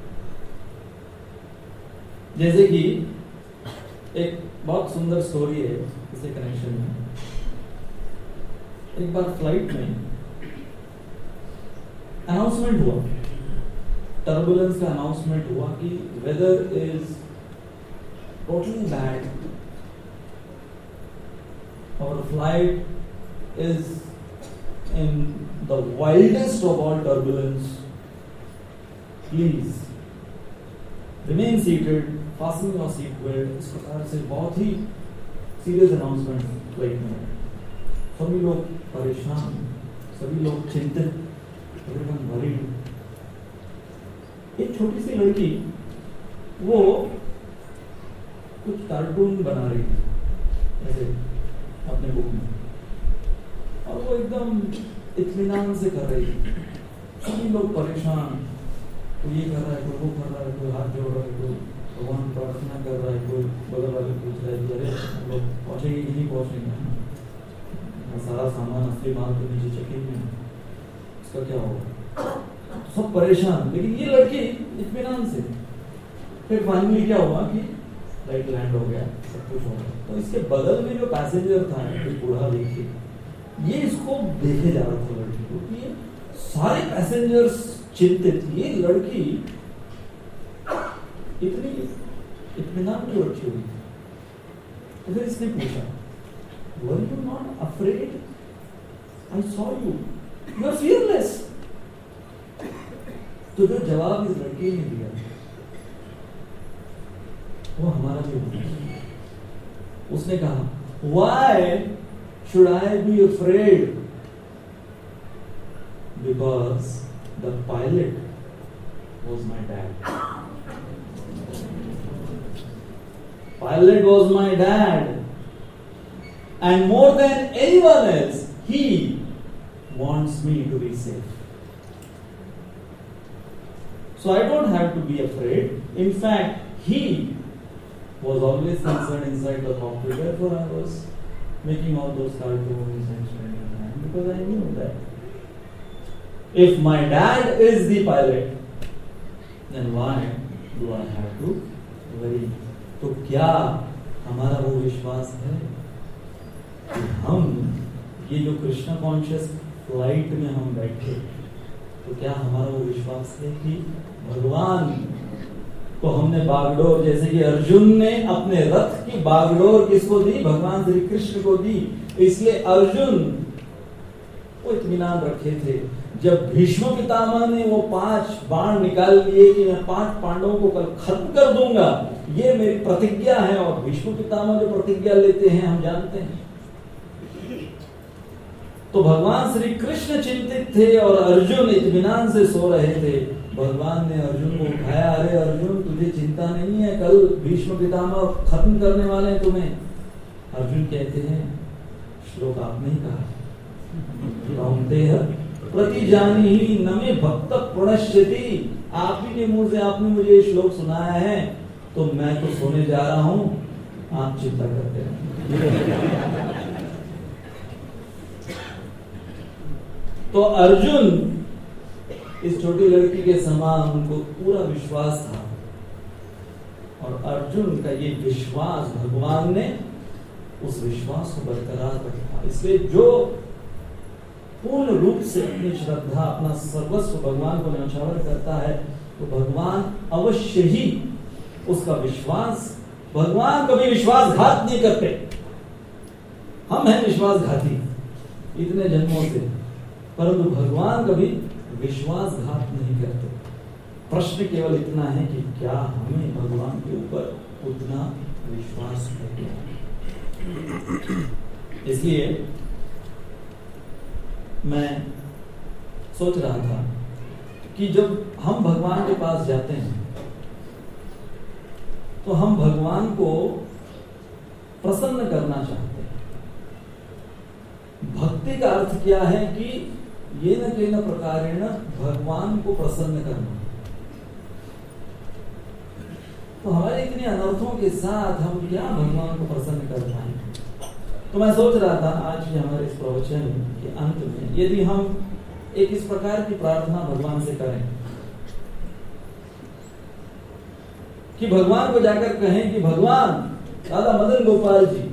जैसे कि एक बहुत सुंदर स्टोरी है इसके कनेक्शन में। एक बार फ्लाइट में अनाउंसमेंट हुआ, टर्बुलेंस का अनाउंसमेंट हुआ कि वेदर इज टोटली बैड और flight is in the wildest of all turbulence, please remain seated, fastening your seat belt. इस प्रकार से बहुत ही सीरियस अनाउंसमेंट फ्लाइट में। सभी लोग परेशान, सभी लोग चिंतित, एवरीवन वरीड। एक छोटी सी लड़की वो कुछ कार्टून बना रही थी ऐसे अपने बुक में, और वो एकदम इत्मीनान से कर रही थी। सभी लोग परेशान, कोई ये कर रहा है, कोई वो कर रहा है, कोई हाथ जोड़ रहा है, कोई भगवान प्रार्थना कर रहा है, कोई बगल वाले पूछ रहा है अरे हम लोग पहुंचेंगे कि नहीं पहुंचेंगे, सारा सामान असली माल तो नीचे चेकिंग में, इसका क्या होगा, सब परेशान। लेकिन ये लड़की इत्मीनान से। फिर फाइनली क्या हुआ कि फ्लाइट लैंड हो गया, सब कुछ हो गया। तो इसके बगल में जो पैसेंजर था, एक बूढ़ा व्यक्ति, ये इसको देखे जा रहा था लड़की को कि सारे पैसेंजर्स चिंतित, ये लड़की इतनी इत्मीनान क्यों रखी हुई थी। तो फिर इसने पूछा, were you not afraid, I saw you, you are fearless. तो जो जवाब इस लड़के ने दिया वो हमारा भी होता। उसने कहा, why should I be afraid, because the pilot was my dad. Pilot was my dad, and more than anyone else, he wants me to be safe. So I don't have to be afraid. In fact, he was always concerned inside the cockpit. Therefore, I was making all those cartoons and spending time because I knew that if my dad is the pilot, then why do I have to worry? तो क्या हमारा वो विश्वास है कि हम ये जो कृष्ण कॉन्शियस फ्लाइट में हम बैठे, तो क्या हमारा वो विश्वास है कि भगवान को हमने बागडोर, जैसे कि अर्जुन ने अपने रथ की बागडोर किसको दी, भगवान श्री कृष्ण को दी। इसलिए अर्जुन वो इत्मीनान रखे थे। जब भीष्म पितामह ने वो 5 बाण निकाल लिए कि मैं 5 पांडवों को कल खत्म कर दूंगा, ये मेरी प्रतिज्ञा है, और भीष्म पितामह जो प्रतिज्ञा लेते हैं हम जानते हैं। तो भगवान श्री कृष्ण चिंतित थे और अर्जुन इत्मीनान से सो रहे थे। भगवान ने अर्जुन को उठाया, अरे अर्जुन तुझे चिंता नहीं है, कल भीष्म पितामह खत्म करने वाले हैं तुम्हें। अर्जुन कहते हैं, श्लोक आपने ही कहा, प्रतिजानी ही नमे भक्त प्रणश्यति, आप ही के मुंह से आपने मुझे ये श्लोक सुनाया है, तो मैं तो सोने जा रहा हूं, आप चिंता करते हैं। तो अर्जुन इस छोटी लड़की के समान उनको पूरा विश्वास था, और अर्जुन का ये विश्वास भगवान ने उस विश्वास को बरकरार रखा। इसलिए जो पूर्ण रूप से अपनी श्रद्धा, अपना सर्वस्व भगवान को न्यौछावर करता है, तो भगवान अवश्य ही उसका विश्वास, भगवान कभी विश्वासघात नहीं करते। हम हैं विश्वासघाती इतने जन्मों से, परंतु भगवान कभी विश्वासघात नहीं करते। प्रश्न केवल इतना है कि क्या हमें भगवान के ऊपर उतना विश्वास है। इसलिए मैं सोच रहा था कि जब हम भगवान के पास जाते हैं तो हम भगवान को प्रसन्न करना चाहते हैं। भक्ति का अर्थ क्या है कि ये न केन प्रकारेण भगवान को प्रसन्न करना। तो हमारे इतने अनर्थों के साथ हम क्या भगवान को प्रसन्न कर पाएंगे। तो मैं सोच रहा था आज भी हमारे इस प्रवचन के अंत में यदि हम एक इस प्रकार की प्रार्थना भगवान से करें कि भगवान को जाकर कहें कि भगवान दादा मदन गोपाल जी,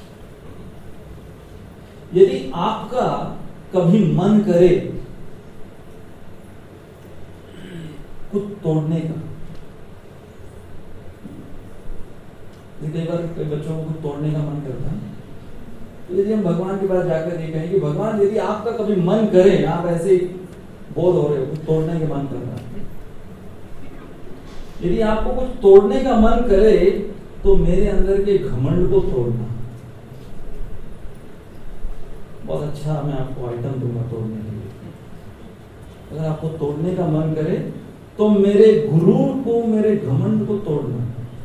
यदि आपका कभी मन करे कुछ तोड़ने का, कई बार कई बच्चों को कुछ तोड़ने का मन करता है, तो यदि हम भगवान के पास जाकर ये कहें कि भगवान यदि आपका कभी मन करे, आप ऐसे बोध हो रहे हो कुछ तोड़ने का मन कर रहा है, यदि आपको कुछ तोड़ने का मन करे तो मेरे अंदर के घमंड को तोड़ना। बहुत अच्छा मैं आपको आइटम दूंगा तोड़ने के लिए। अगर आपको तोड़ने का मन करे तो मेरे गुरूर को, मेरे घमंड को तोड़ना।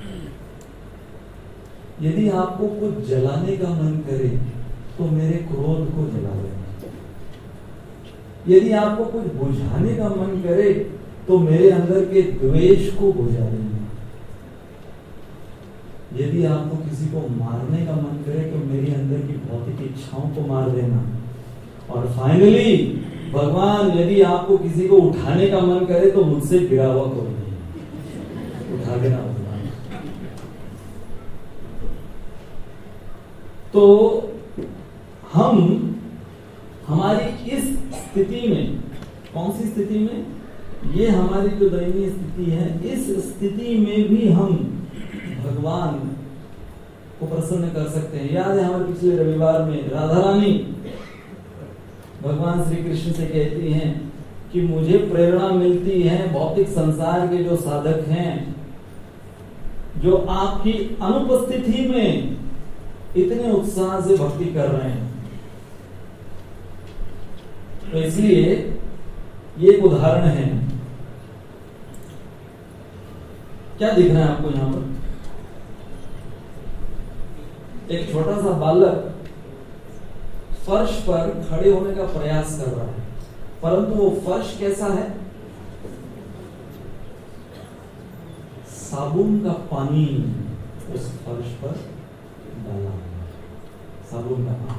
यदि आपको कुछ जलाने का मन करे तो मेरे क्रोध को जला देना। यदि आपको कुछ बुझाने का मन करे तो मेरे अंदर के द्वेष को बुझा देना। यदि आपको किसी को मारने का मन करे तो मेरे अंदर की भौतिक इच्छाओं को मार देना। और फाइनली भगवान यदि आपको किसी को उठाने का मन करे तो मुझसे गिरा हुआ कोई नहीं, उठा देना भगवान। तो हम हमारी इस स्थिति में, कौन सी स्थिति में, ये हमारी जो दयनीय स्थिति है, इस स्थिति में भी हम भगवान को प्रसन्न कर सकते हैं। याद है हमारे पिछले रविवार में राधा रानी भगवान श्री कृष्ण से कहती हैं कि मुझे प्रेरणा मिलती है भौतिक संसार के जो साधक हैं, जो आपकी अनुपस्थिति में इतने उत्साह से भक्ति कर रहे हैं। तो इसलिए ये एक उदाहरण है। क्या दिख रहा है आपको यहां पर? एक छोटा सा बालक फर्श पर खड़े होने का प्रयास कर रहा है, परंतु वो फर्श कैसा है? साबुन का पानी उस फर्श पर डाला है, साबुन का पानी।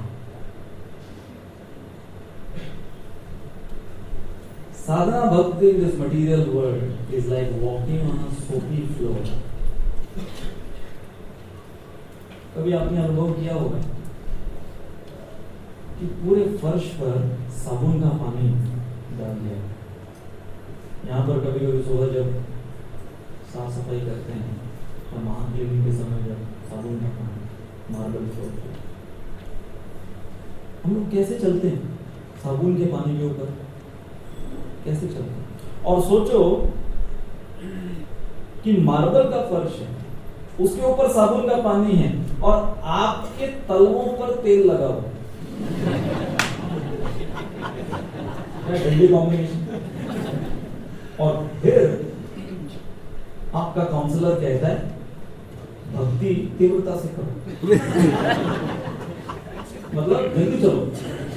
Sadhana bhakti in this material world is like walking on a soapy floor. कभी आपने अनुभव किया होगा कि पूरे फर्श पर साबुन का पानी डाल दिया। यहाँ पर कभी कभी सुबह जब साफ सफाई करते हैं और महाक्लीनिंग के समय जब साबुन का पानी मार्बल फ्लोर पर, हम लोग कैसे चलते हैं साबुन के पानी के ऊपर, कैसे चलते हैं? और सोचो कि मार्बल का फर्श है, उसके ऊपर साबुन का पानी है और आपके तलवों पर तेल लगा हुआ। कॉम्बिनेशन। और फिर आपका काउंसलर कहता है भक्ति तीव्रता से करो, मतलब जल्दी चलो।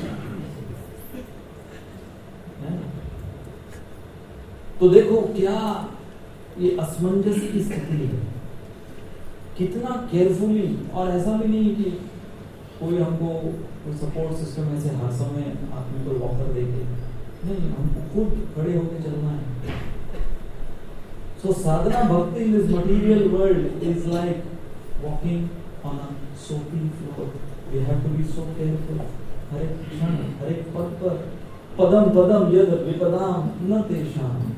तो देखो क्या ये असमंजस की स्थिति है, कितना केयरफुली। और ऐसा भी नहीं कि कोई हमको कोई सपोर्ट सिस्टम ऐसे हर समय आदमी को वॉकर देके, नहीं, हमको खुद खड़े होकर चलना है। So sadhana bhakti in this material world is like walking on a soapy floor. We have to be so careful. हर एक क्षण, हर एक पद पर पदम पदम यद विपदाम न तेषाम।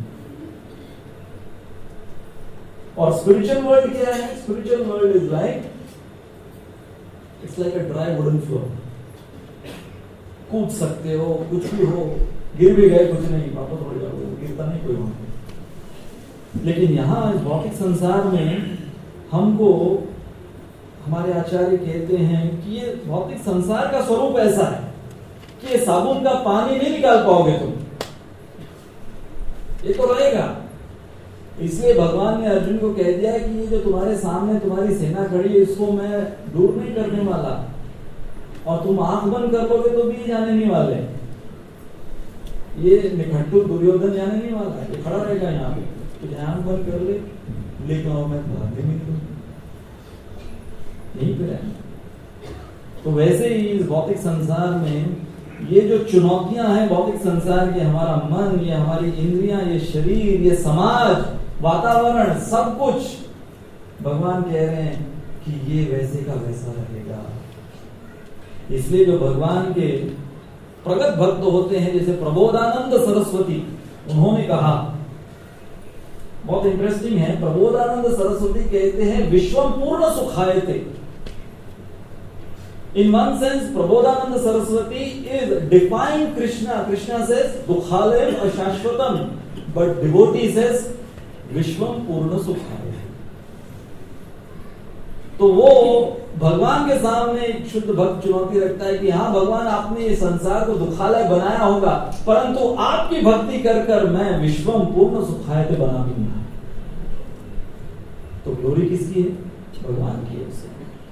और स्पिरिचुअल वर्ल्ड क्या है? Spiritual world is like, it's like a dry wooden floor. कूद सकते हो, कुछ भी हो, गिर भी गए कुछ नहीं, वापस हो जाओगे, गिरता नहीं कोई वहां। लेकिन यहां इस भौतिक संसार में हमको हमारे आचार्य कहते हैं कि ये भौतिक संसार का स्वरूप ऐसा है कि ये साबुन का पानी नहीं निकाल पाओगे तुम, ये तो रहेगा। इसलिए भगवान ने अर्जुन को कह दिया कि ये जो तुम्हारे सामने तुम्हारी सेना खड़ी है, इसको मैं दूर नहीं करने वाला, और तुम आंख बंद कर लोगे तो भी जाने नहीं वाले, ये निघंटू दुर्योधन जाने नहीं वाला, ये खड़ा रहेगा यहाँ पे, तो आंख बंद कर ले, लेकिन मैं भाग्य में यही पे है। तो वैसे ही इस भौतिक संसार में ये जो चुनौतियां हैं भौतिक संसार की, हमारा मन, ये हमारी इंद्रियां, ये शरीर, ये समाज, वातावरण, सब कुछ भगवान कह रहे हैं कि ये वैसे का वैसा रहेगा। इसलिए जो भगवान के प्रगट भक्त होते हैं, जैसे प्रबोधानंद सरस्वती, उन्होंने कहा, बहुत इंटरेस्टिंग है, प्रबोधानंद सरस्वती कहते हैं विश्वम पूर्ण सुखायते। In one sense, Prabodhananda Saraswati is defying Krishna. Krishna says, Dukhalayam Ashashvatam. But devotee says, Vishwam Purna Sukhayam. तो वो भगवान के सामने एक शुद्ध भक्त चुनौती रखता है कि हाँ भगवान, आपने ये संसार को दुखालय बनाया होगा, परंतु आपकी भक्ति कर कर मैं विश्वम पूर्ण सुखायते बना दूंगा। तो ग्लोरी किसकी है? भगवान की है।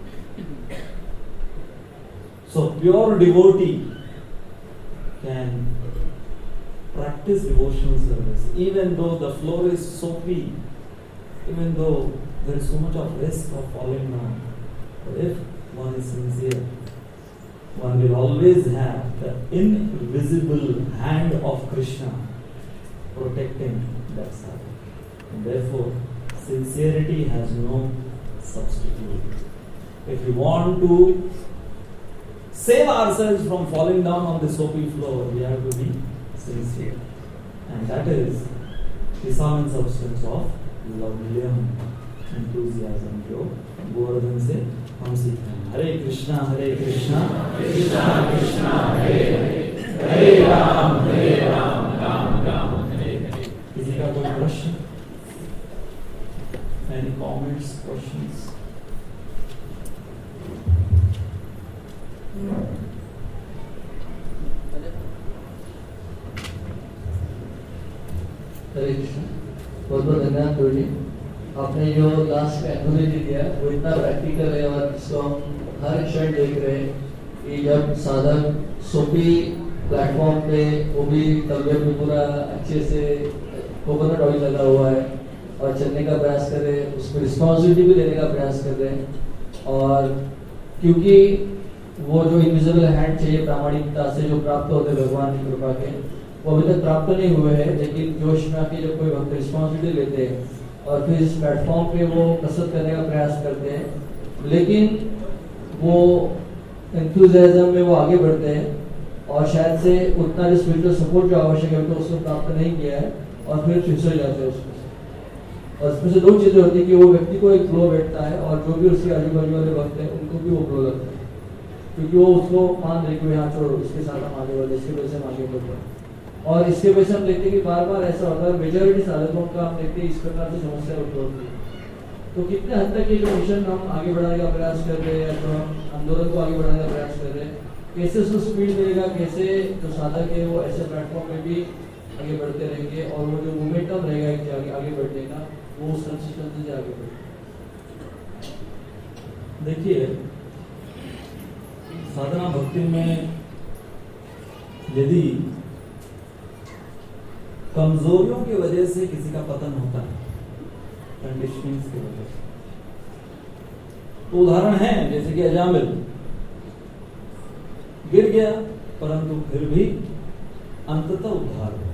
So pure devotee can practice devotional service, even though the floor is soapy, even though there is so much of risk of falling down. But if one is sincere, one will always have the invisible hand of Krishna protecting that sadhaka. And therefore, sincerity has no substitute. If you want to save ourselves from falling down on the soapy floor, we have to be sincere. And that is the sum and substance of love, enthusiasm, जो गोवर्धन से हम सीखते हैं। हरे कृष्णा कृष्णा कृष्णा हरे हरे, हरे राम राम राम हरे हरे। किसी का कोई प्रश्न? Any comments, questions? हरे कृष्ण। बहुत बहुत धन्यवाद गुरु जी। आपने जो लास्ट में एनर्जी दिया वो इतना प्रैक्टिकल है और इसको हम हर क्षण देख रहे हैं कि जब साधक सोपी प्लेटफॉर्म पे, वो भी तबियत में पूरा अच्छे से कोकोनट ऑयल लगा हुआ है और चलने का प्रयास कर रहे हैं, उसको रिस्पॉन्सिबिलिटी भी लेने का प्रयास कर रहे हैं। और क्योंकि वो जो इनविजिबल हैंड चाहिए प्रामाणिकता से जो प्राप्त होते हैं भगवान की कृपा के, वो अभी तक प्राप्त नहीं हुए हैं, लेकिन जोश में आके जब कोई भक्त रिस्पॉन्सिबिलिटी लेते हैं और फिर इस प्लेटफॉर्म पे वो कसरत करने का प्रयास करते हैं, लेकिन वो एंथुसियाज्म में वो आगे बढ़ते हैं और शायद से उतना जो स्पिरिचुअल सपोर्ट जो आवश्यक है तो उसको प्राप्त नहीं किया है और फिर फिसल जाते हैं उसमें से। और इसमें से दो चीजें होती है कि वो व्यक्ति को एक ग्लो बैठता है और जो भी उसके आजू बाजू वाले भक्त हैं उनको भी वो ग्लो लगता है, क्योंकि वो उसको मान रहे कि यहाँ छोड़ो, इसके साथ हम आगे बढ़े, इसके वजह से हम आगे बढ़ते हैं। और इसके वजह से हम देखते हैं कि बार बार ऐसा होता है, मेजॉरिटी साधकों का हम देखते हैं इस प्रकार से समस्या उद्भव होती है। तो कितने हद तक ये जो मिशन हम आगे बढ़ाने का प्रयास कर रहे हैं, जो हम आंदोलन को आगे बढ़ाने का प्रयास कर रहे हैं, कैसे उसको स्पीड मिलेगा, कैसे जो साधक है वो ऐसे प्लेटफॉर्म में भी आगे बढ़ते रहेंगे और वो जो मोमेंटम रहेगा आगे बढ़ने का, वो उस कंसिस्टेंसी से आगे बढ़ेगा। देखिए, साधना भक्ति में यदि कमजोरियों की वजह से किसी का पतन होता है, कंडीशनिंग्स की वजह से, तो उदाहरण है जैसे कि अजामिल गिर गया परंतु फिर भी अंततः उद्धार हुआ।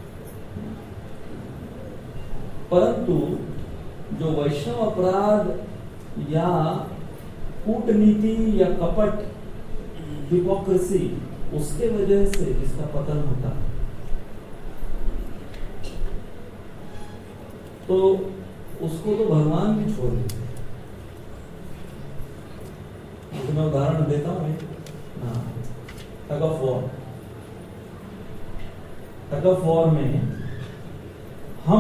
परंतु जो वैष्णव अपराध या कूटनीति या कपट, हिपोक्रेसी, उसके वजह से जिसका पतन होता है, तो उसको तो भगवान भी छोड़ देते हैं। तो मैं उदाहरण देता हूं, tug of war. Tug of war में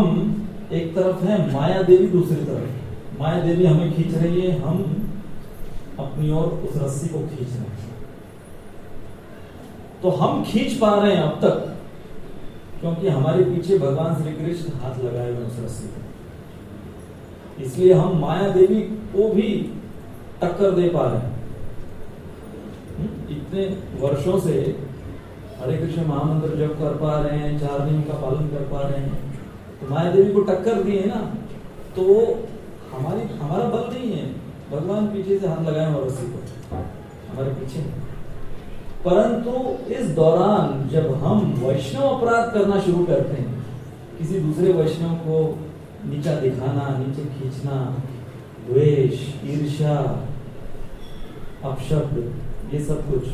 हम एक तरफ हैं, माया देवी दूसरी तरफ। माया देवी हमें खींच रही है, हम अपनी ओर उस रस्सी को खींच रहे हैं। तो हम खींच पा रहे हैं अब तक क्योंकि हमारे पीछे भगवान श्री कृष्ण हाथ लगाए हुए उस रस्सी को, इसलिए हम माया देवी को भी टक्कर दे पा रहे हैं। इतने वर्षों से हरे कृष्ण महामंत्र जप कर पा रहे हैं, 4 नियम का पालन कर पा रहे हैं, तो माया देवी को टक्कर दी है ना, तो हमारा बल नहीं है, भगवान पीछे से हाथ लगाए और रस्सी को हमारे पीछे। परंतु इस दौरान जब हम वैष्णव अपराध करना शुरू करते हैं, किसी दूसरे वैष्णव को नीचा दिखाना, नीचे खींचना, द्वेष, ईर्ष्या, अपशब्द, ये सब कुछ,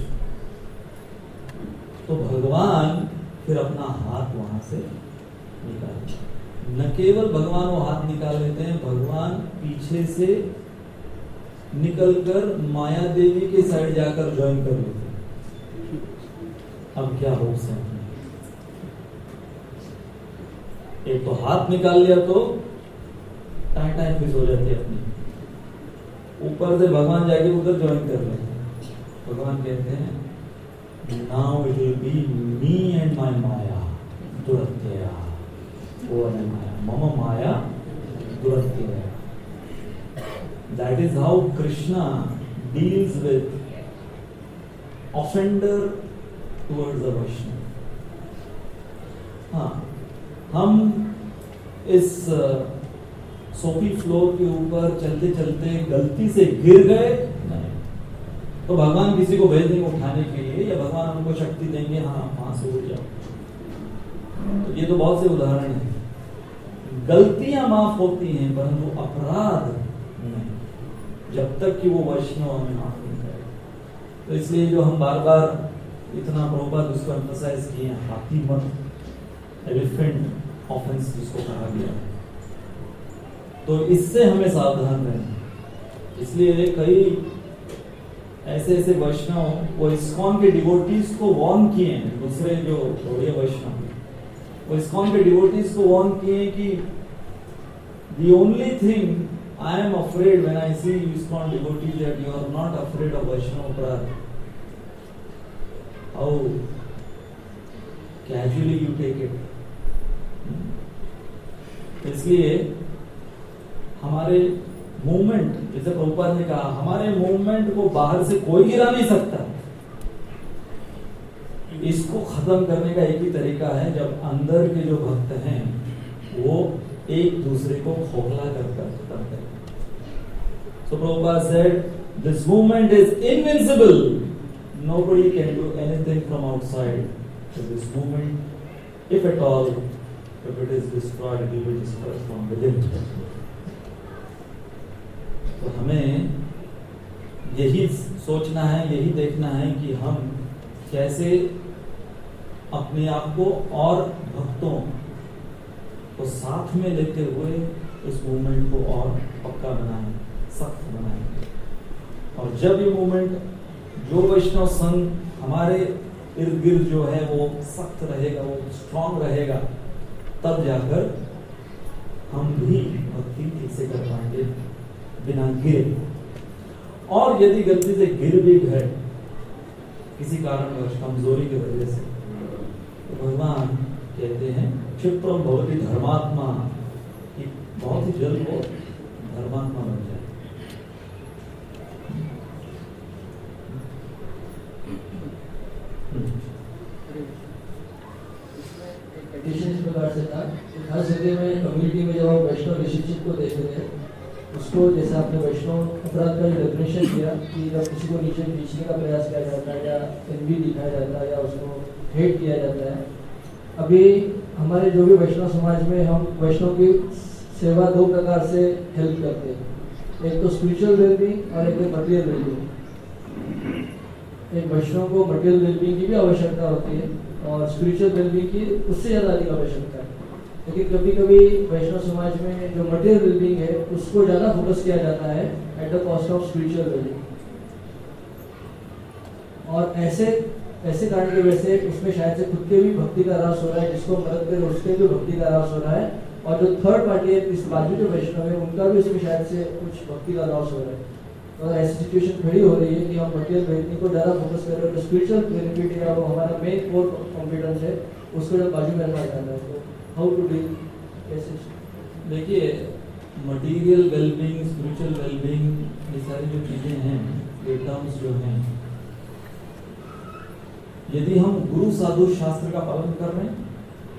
तो भगवान फिर अपना हाथ वहां से निकालते हैं। न केवल भगवान वो हाथ निकाल लेते हैं, भगवान पीछे से निकलकर माया देवी के साइड जाकर ज्वाइन कर लेते हैं। अब क्या हो सकता है? एक तो हाथ निकाल लिया तो टाइम फिक्स हो जाती है अपनी, ऊपर से भगवान जाके उधर ज्वाइन कर लेते हैं। भगवान कहते हैं now it will be me and my माया दुरत्यया, वो है माया, मम माया दुरत्यया। That is how Krishna deals with offender towards the Vaishnava. हाँ, हम इस सोफी फ्लोर के ऊपर चलते चलते गलती से गिर गए नहीं, तो भगवान किसी को भेज देंगे उठाने के लिए, या भगवान हमको शक्ति देंगे, हाँ वहां से उठ जाओ। तो ये तो बहुत से उदाहरण हैं। गलतियां माफ होती हैं परंतु अपराध नहीं, जब तक कि वो वैष्णव हमें माफ नहीं करे। तो इसलिए जो हम बार बार इतना प्रभुपाद उसको एम्फसाइज किए, हाथी मत, एलिफेंट ऑफेंस जिसको कहा गया, तो इससे हमें सावधान रहना। इसलिए कई ऐसे वैष्णव वो इस्कॉन के डिवोटीज को वार्न किए हैं, दूसरे जो थोड़े वैष्णव वो इस्कॉन के डिवोटीज को वार्न किए कि the only thing I am afraid when I see ISKCON devotees that you are not afraid of Vaishnava Aparadh. How casually you take it. इसलिए हमारे मूवमेंट, जैसे प्रभुपाद ने कहा, हमारे मूवमेंट को बाहर से कोई गिरा नहीं सकता। इसको खत्म करने का एक ही तरीका है, जब अंदर के जो भक्त हैं वो एक दूसरे को खोखला कर खत्म करें। So Prabhupada said, this movement is invincible. Nobody can do anything from outside. So this movement, if at all, if it is destroyed, it will be destroyed from within. तो हमें यही सोचना है, यही देखना है कि हम कैसे अपने आप को और भक्तों को साथ में लेते हुए इस मूवमेंट को और पक्का बनाएं, सख्त बनाएं। और जब ये मूवमेंट, जो वैष्णव संघ हमारे इर्द गिर्द जो है वो सख्त रहेगा, वो स्ट्रांग रहेगा, तब जाकर हम भी भक्ति ठीक से कर पाएंगे बिना गिरे। और यदि गलती से गिर भी गए किसी कारणवश, कमजोरी की वजह से, तो भगवान कहते हैं क्षिप्रम भवति धर्मात्मा, कि बहुत ही जल्द वो धर्मात्मा बन जाए। इस प्रकार से था, हर जगह में कम्युनिटी में जब हम वैष्णव रिलेशनशिप को देख रहे हैं, उसको जैसे आपने वैष्णव अपराध का डेफिनेशन किया कि जब किसी को नीचे खींचने का प्रयास किया जाता है, या एनवी दिखाया जाता है, या उसको हेट किया जाता है। अभी हमारे जो भी वैष्णव समाज में हम वैष्णव की सेवा 2 प्रकार से हेल्प करते हैं, एक तो स्पिरिचुअल वेलबींग और एक मटेरियल वेलबींग। एक वैष्णव को मटेरियल वेलबींग की भी आवश्यकता होती है और स्पिरिचुअल वेलबींग की उससे ज़्यादा अधिक आवश्यकता है। लेकिन कभी कभी वैष्णव समाज में जो मटेरियल वेलबींग है उसको ज़्यादा फोकस किया जाता है at the cost of spiritual wellbeing. और ऐसे कारण की वजह से उसमें शायद से खुद के भी भक्ति का ह्रास हो रहा है, जिसको मदद करे उसके भी भक्ति का ह्रास हो रहा है, और जो थर्ड पार्टी है इस बाजू जो वैष्णव है उनका भी इसमें शायद से कुछ भक्ति का ह्रास हो रहा है। अगर ऐसी सिचुएशन खड़ी हो रही है कि हम मटेरियल बेनिफिट को ज़्यादा फोकस कर रहे हैं, तो स्पिरिचुअल बेनिफिट या वो हमारा मेन कोर कॉम्पिटेंस है, उसको जब बाजू में रखा जाता है, तो हाउ टू डील कैसे? देखिए, मटेरियल वेलबींग, स्पिरिचुअल वेलबींग, ये सारी जो चीजें हैं, ये टर्म्स जो हैं, यदि हम गुरु साधु शास्त्र का पालन कर रहे हैं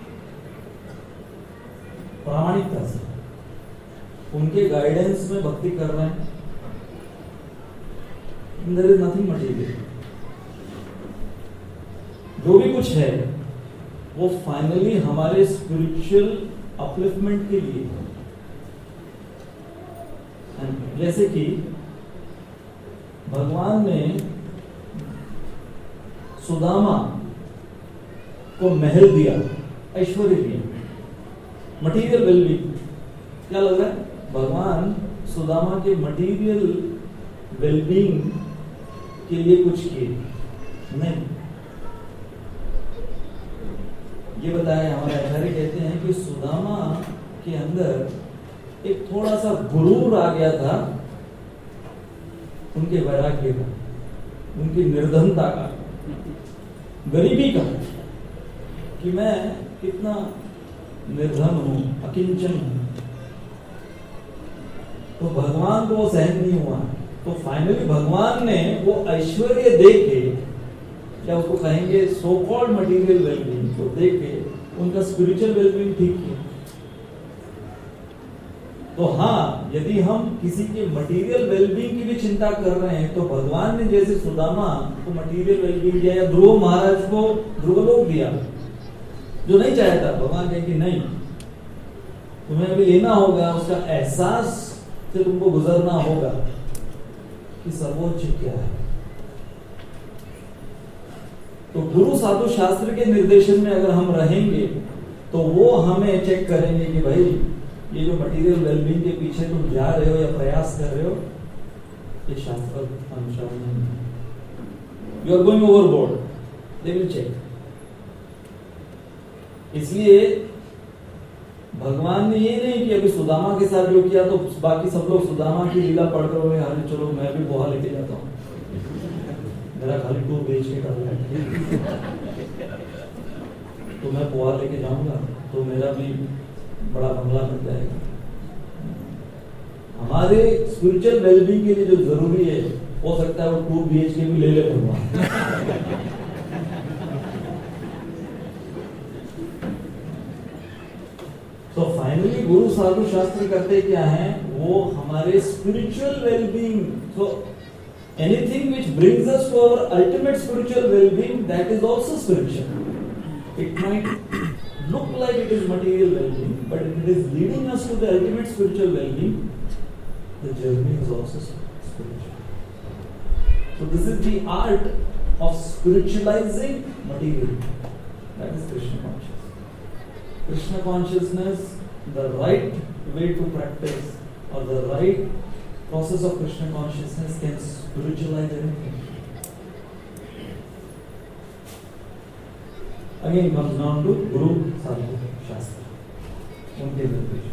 प्रामाणिकता से, उनके गाइडेंस में भक्ति कर रहे हैं, देयर इज नथिंग मटेरियल। जो भी कुछ है वो फाइनली हमारे स्पिरिचुअल अपलिफ्टमेंट के लिए है। जैसे कि भगवान ने सुदामा को महल दिया, ऐश्वर्य दिया, मटीरियल वेलबींग। क्या लग रहा है? भगवान सुदामा के मटीरियल वेलबींग के लिए कुछ किए नहीं। ये बताया हमारे आचार्य कहते हैं कि सुदामा के अंदर एक थोड़ा सा गुरूर आ गया था, उनके वैराग्य का, उनकी निर्धनता का, गरीबी का, कि मैं कितना निर्धन हूं, अकिंचन हूं। तो भगवान को वो सहन नहीं हुआ, तो फाइनली भगवान ने वो ऐश्वर्य देके, क्या उसको कहेंगे सो कॉल्ड मटीरियल वेलबींग को देके उनका स्पिरिचुअल वेलबींग ठीक किया। तो हाँ, यदि हम किसी के मटेरियल वेलबींग की भी चिंता कर रहे हैं, तो भगवान ने जैसे सुदामा को मटेरियल वेलबींग दिया, या ध्रुव महाराज को ध्रुवलोक दिया, जो नहीं चाहता, भगवान कहे कि नहीं, तुम्हें अभी लेना होगा, उसका एहसास से तुमको गुजरना होगा कि सर्वोच्च क्या है। तो गुरु साधु शास्त्र के निर्देशन में अगर हम रहेंगे, तो वो हमें चेक करेंगे कि भाई ये जो मटेरियल वेलबींग के पीछे तुम जा रहे हो या प्रयास कर रहे हो, ये शास्त्र अनुसार नहीं है, you are going overboard, they will check. इसलिए भगवान ने ये नहीं कि अभी सुदामा के साथ जो किया तो बाकी सब लोग सुदामा की लीला पढ़कर हुए, अरे चलो मैं भी पोहा लेके जाता हूँ, मेरा खाली टूर बेच के कर रहा तो मैं पोहा लेके जाऊंगा तो मेरा भी बड़ा बंगला बन जाएगा। हमारे स्पिरिचुअल वेलबींग के लिए जो जरूरी है, हो सकता है वो 2 BHK भी ले ले भगवान। तो फाइनली गुरु साधु शास्त्र करते क्या है, वो हमारे spiritual wellbeing, so anything which brings us to our ultimate spiritual wellbeing, that is also spiritual. It might look like it is material well-being, but if it is leading us to the ultimate spiritual well-being, the journey is also spiritual. So this is the art of spiritualizing material. That is Krishna consciousness. Krishna consciousness, the right way to practice, or the right process of Krishna consciousness can spiritualize anything. Again comes down to Guru Sadhu Shastra, उनके निर्देश।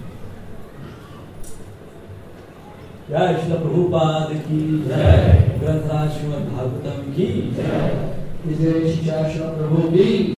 जय श्रील प्रभुपाद की जय, ग्रंथराज श्रीमद् भागवतम की जय, जय श्री प्रभु की।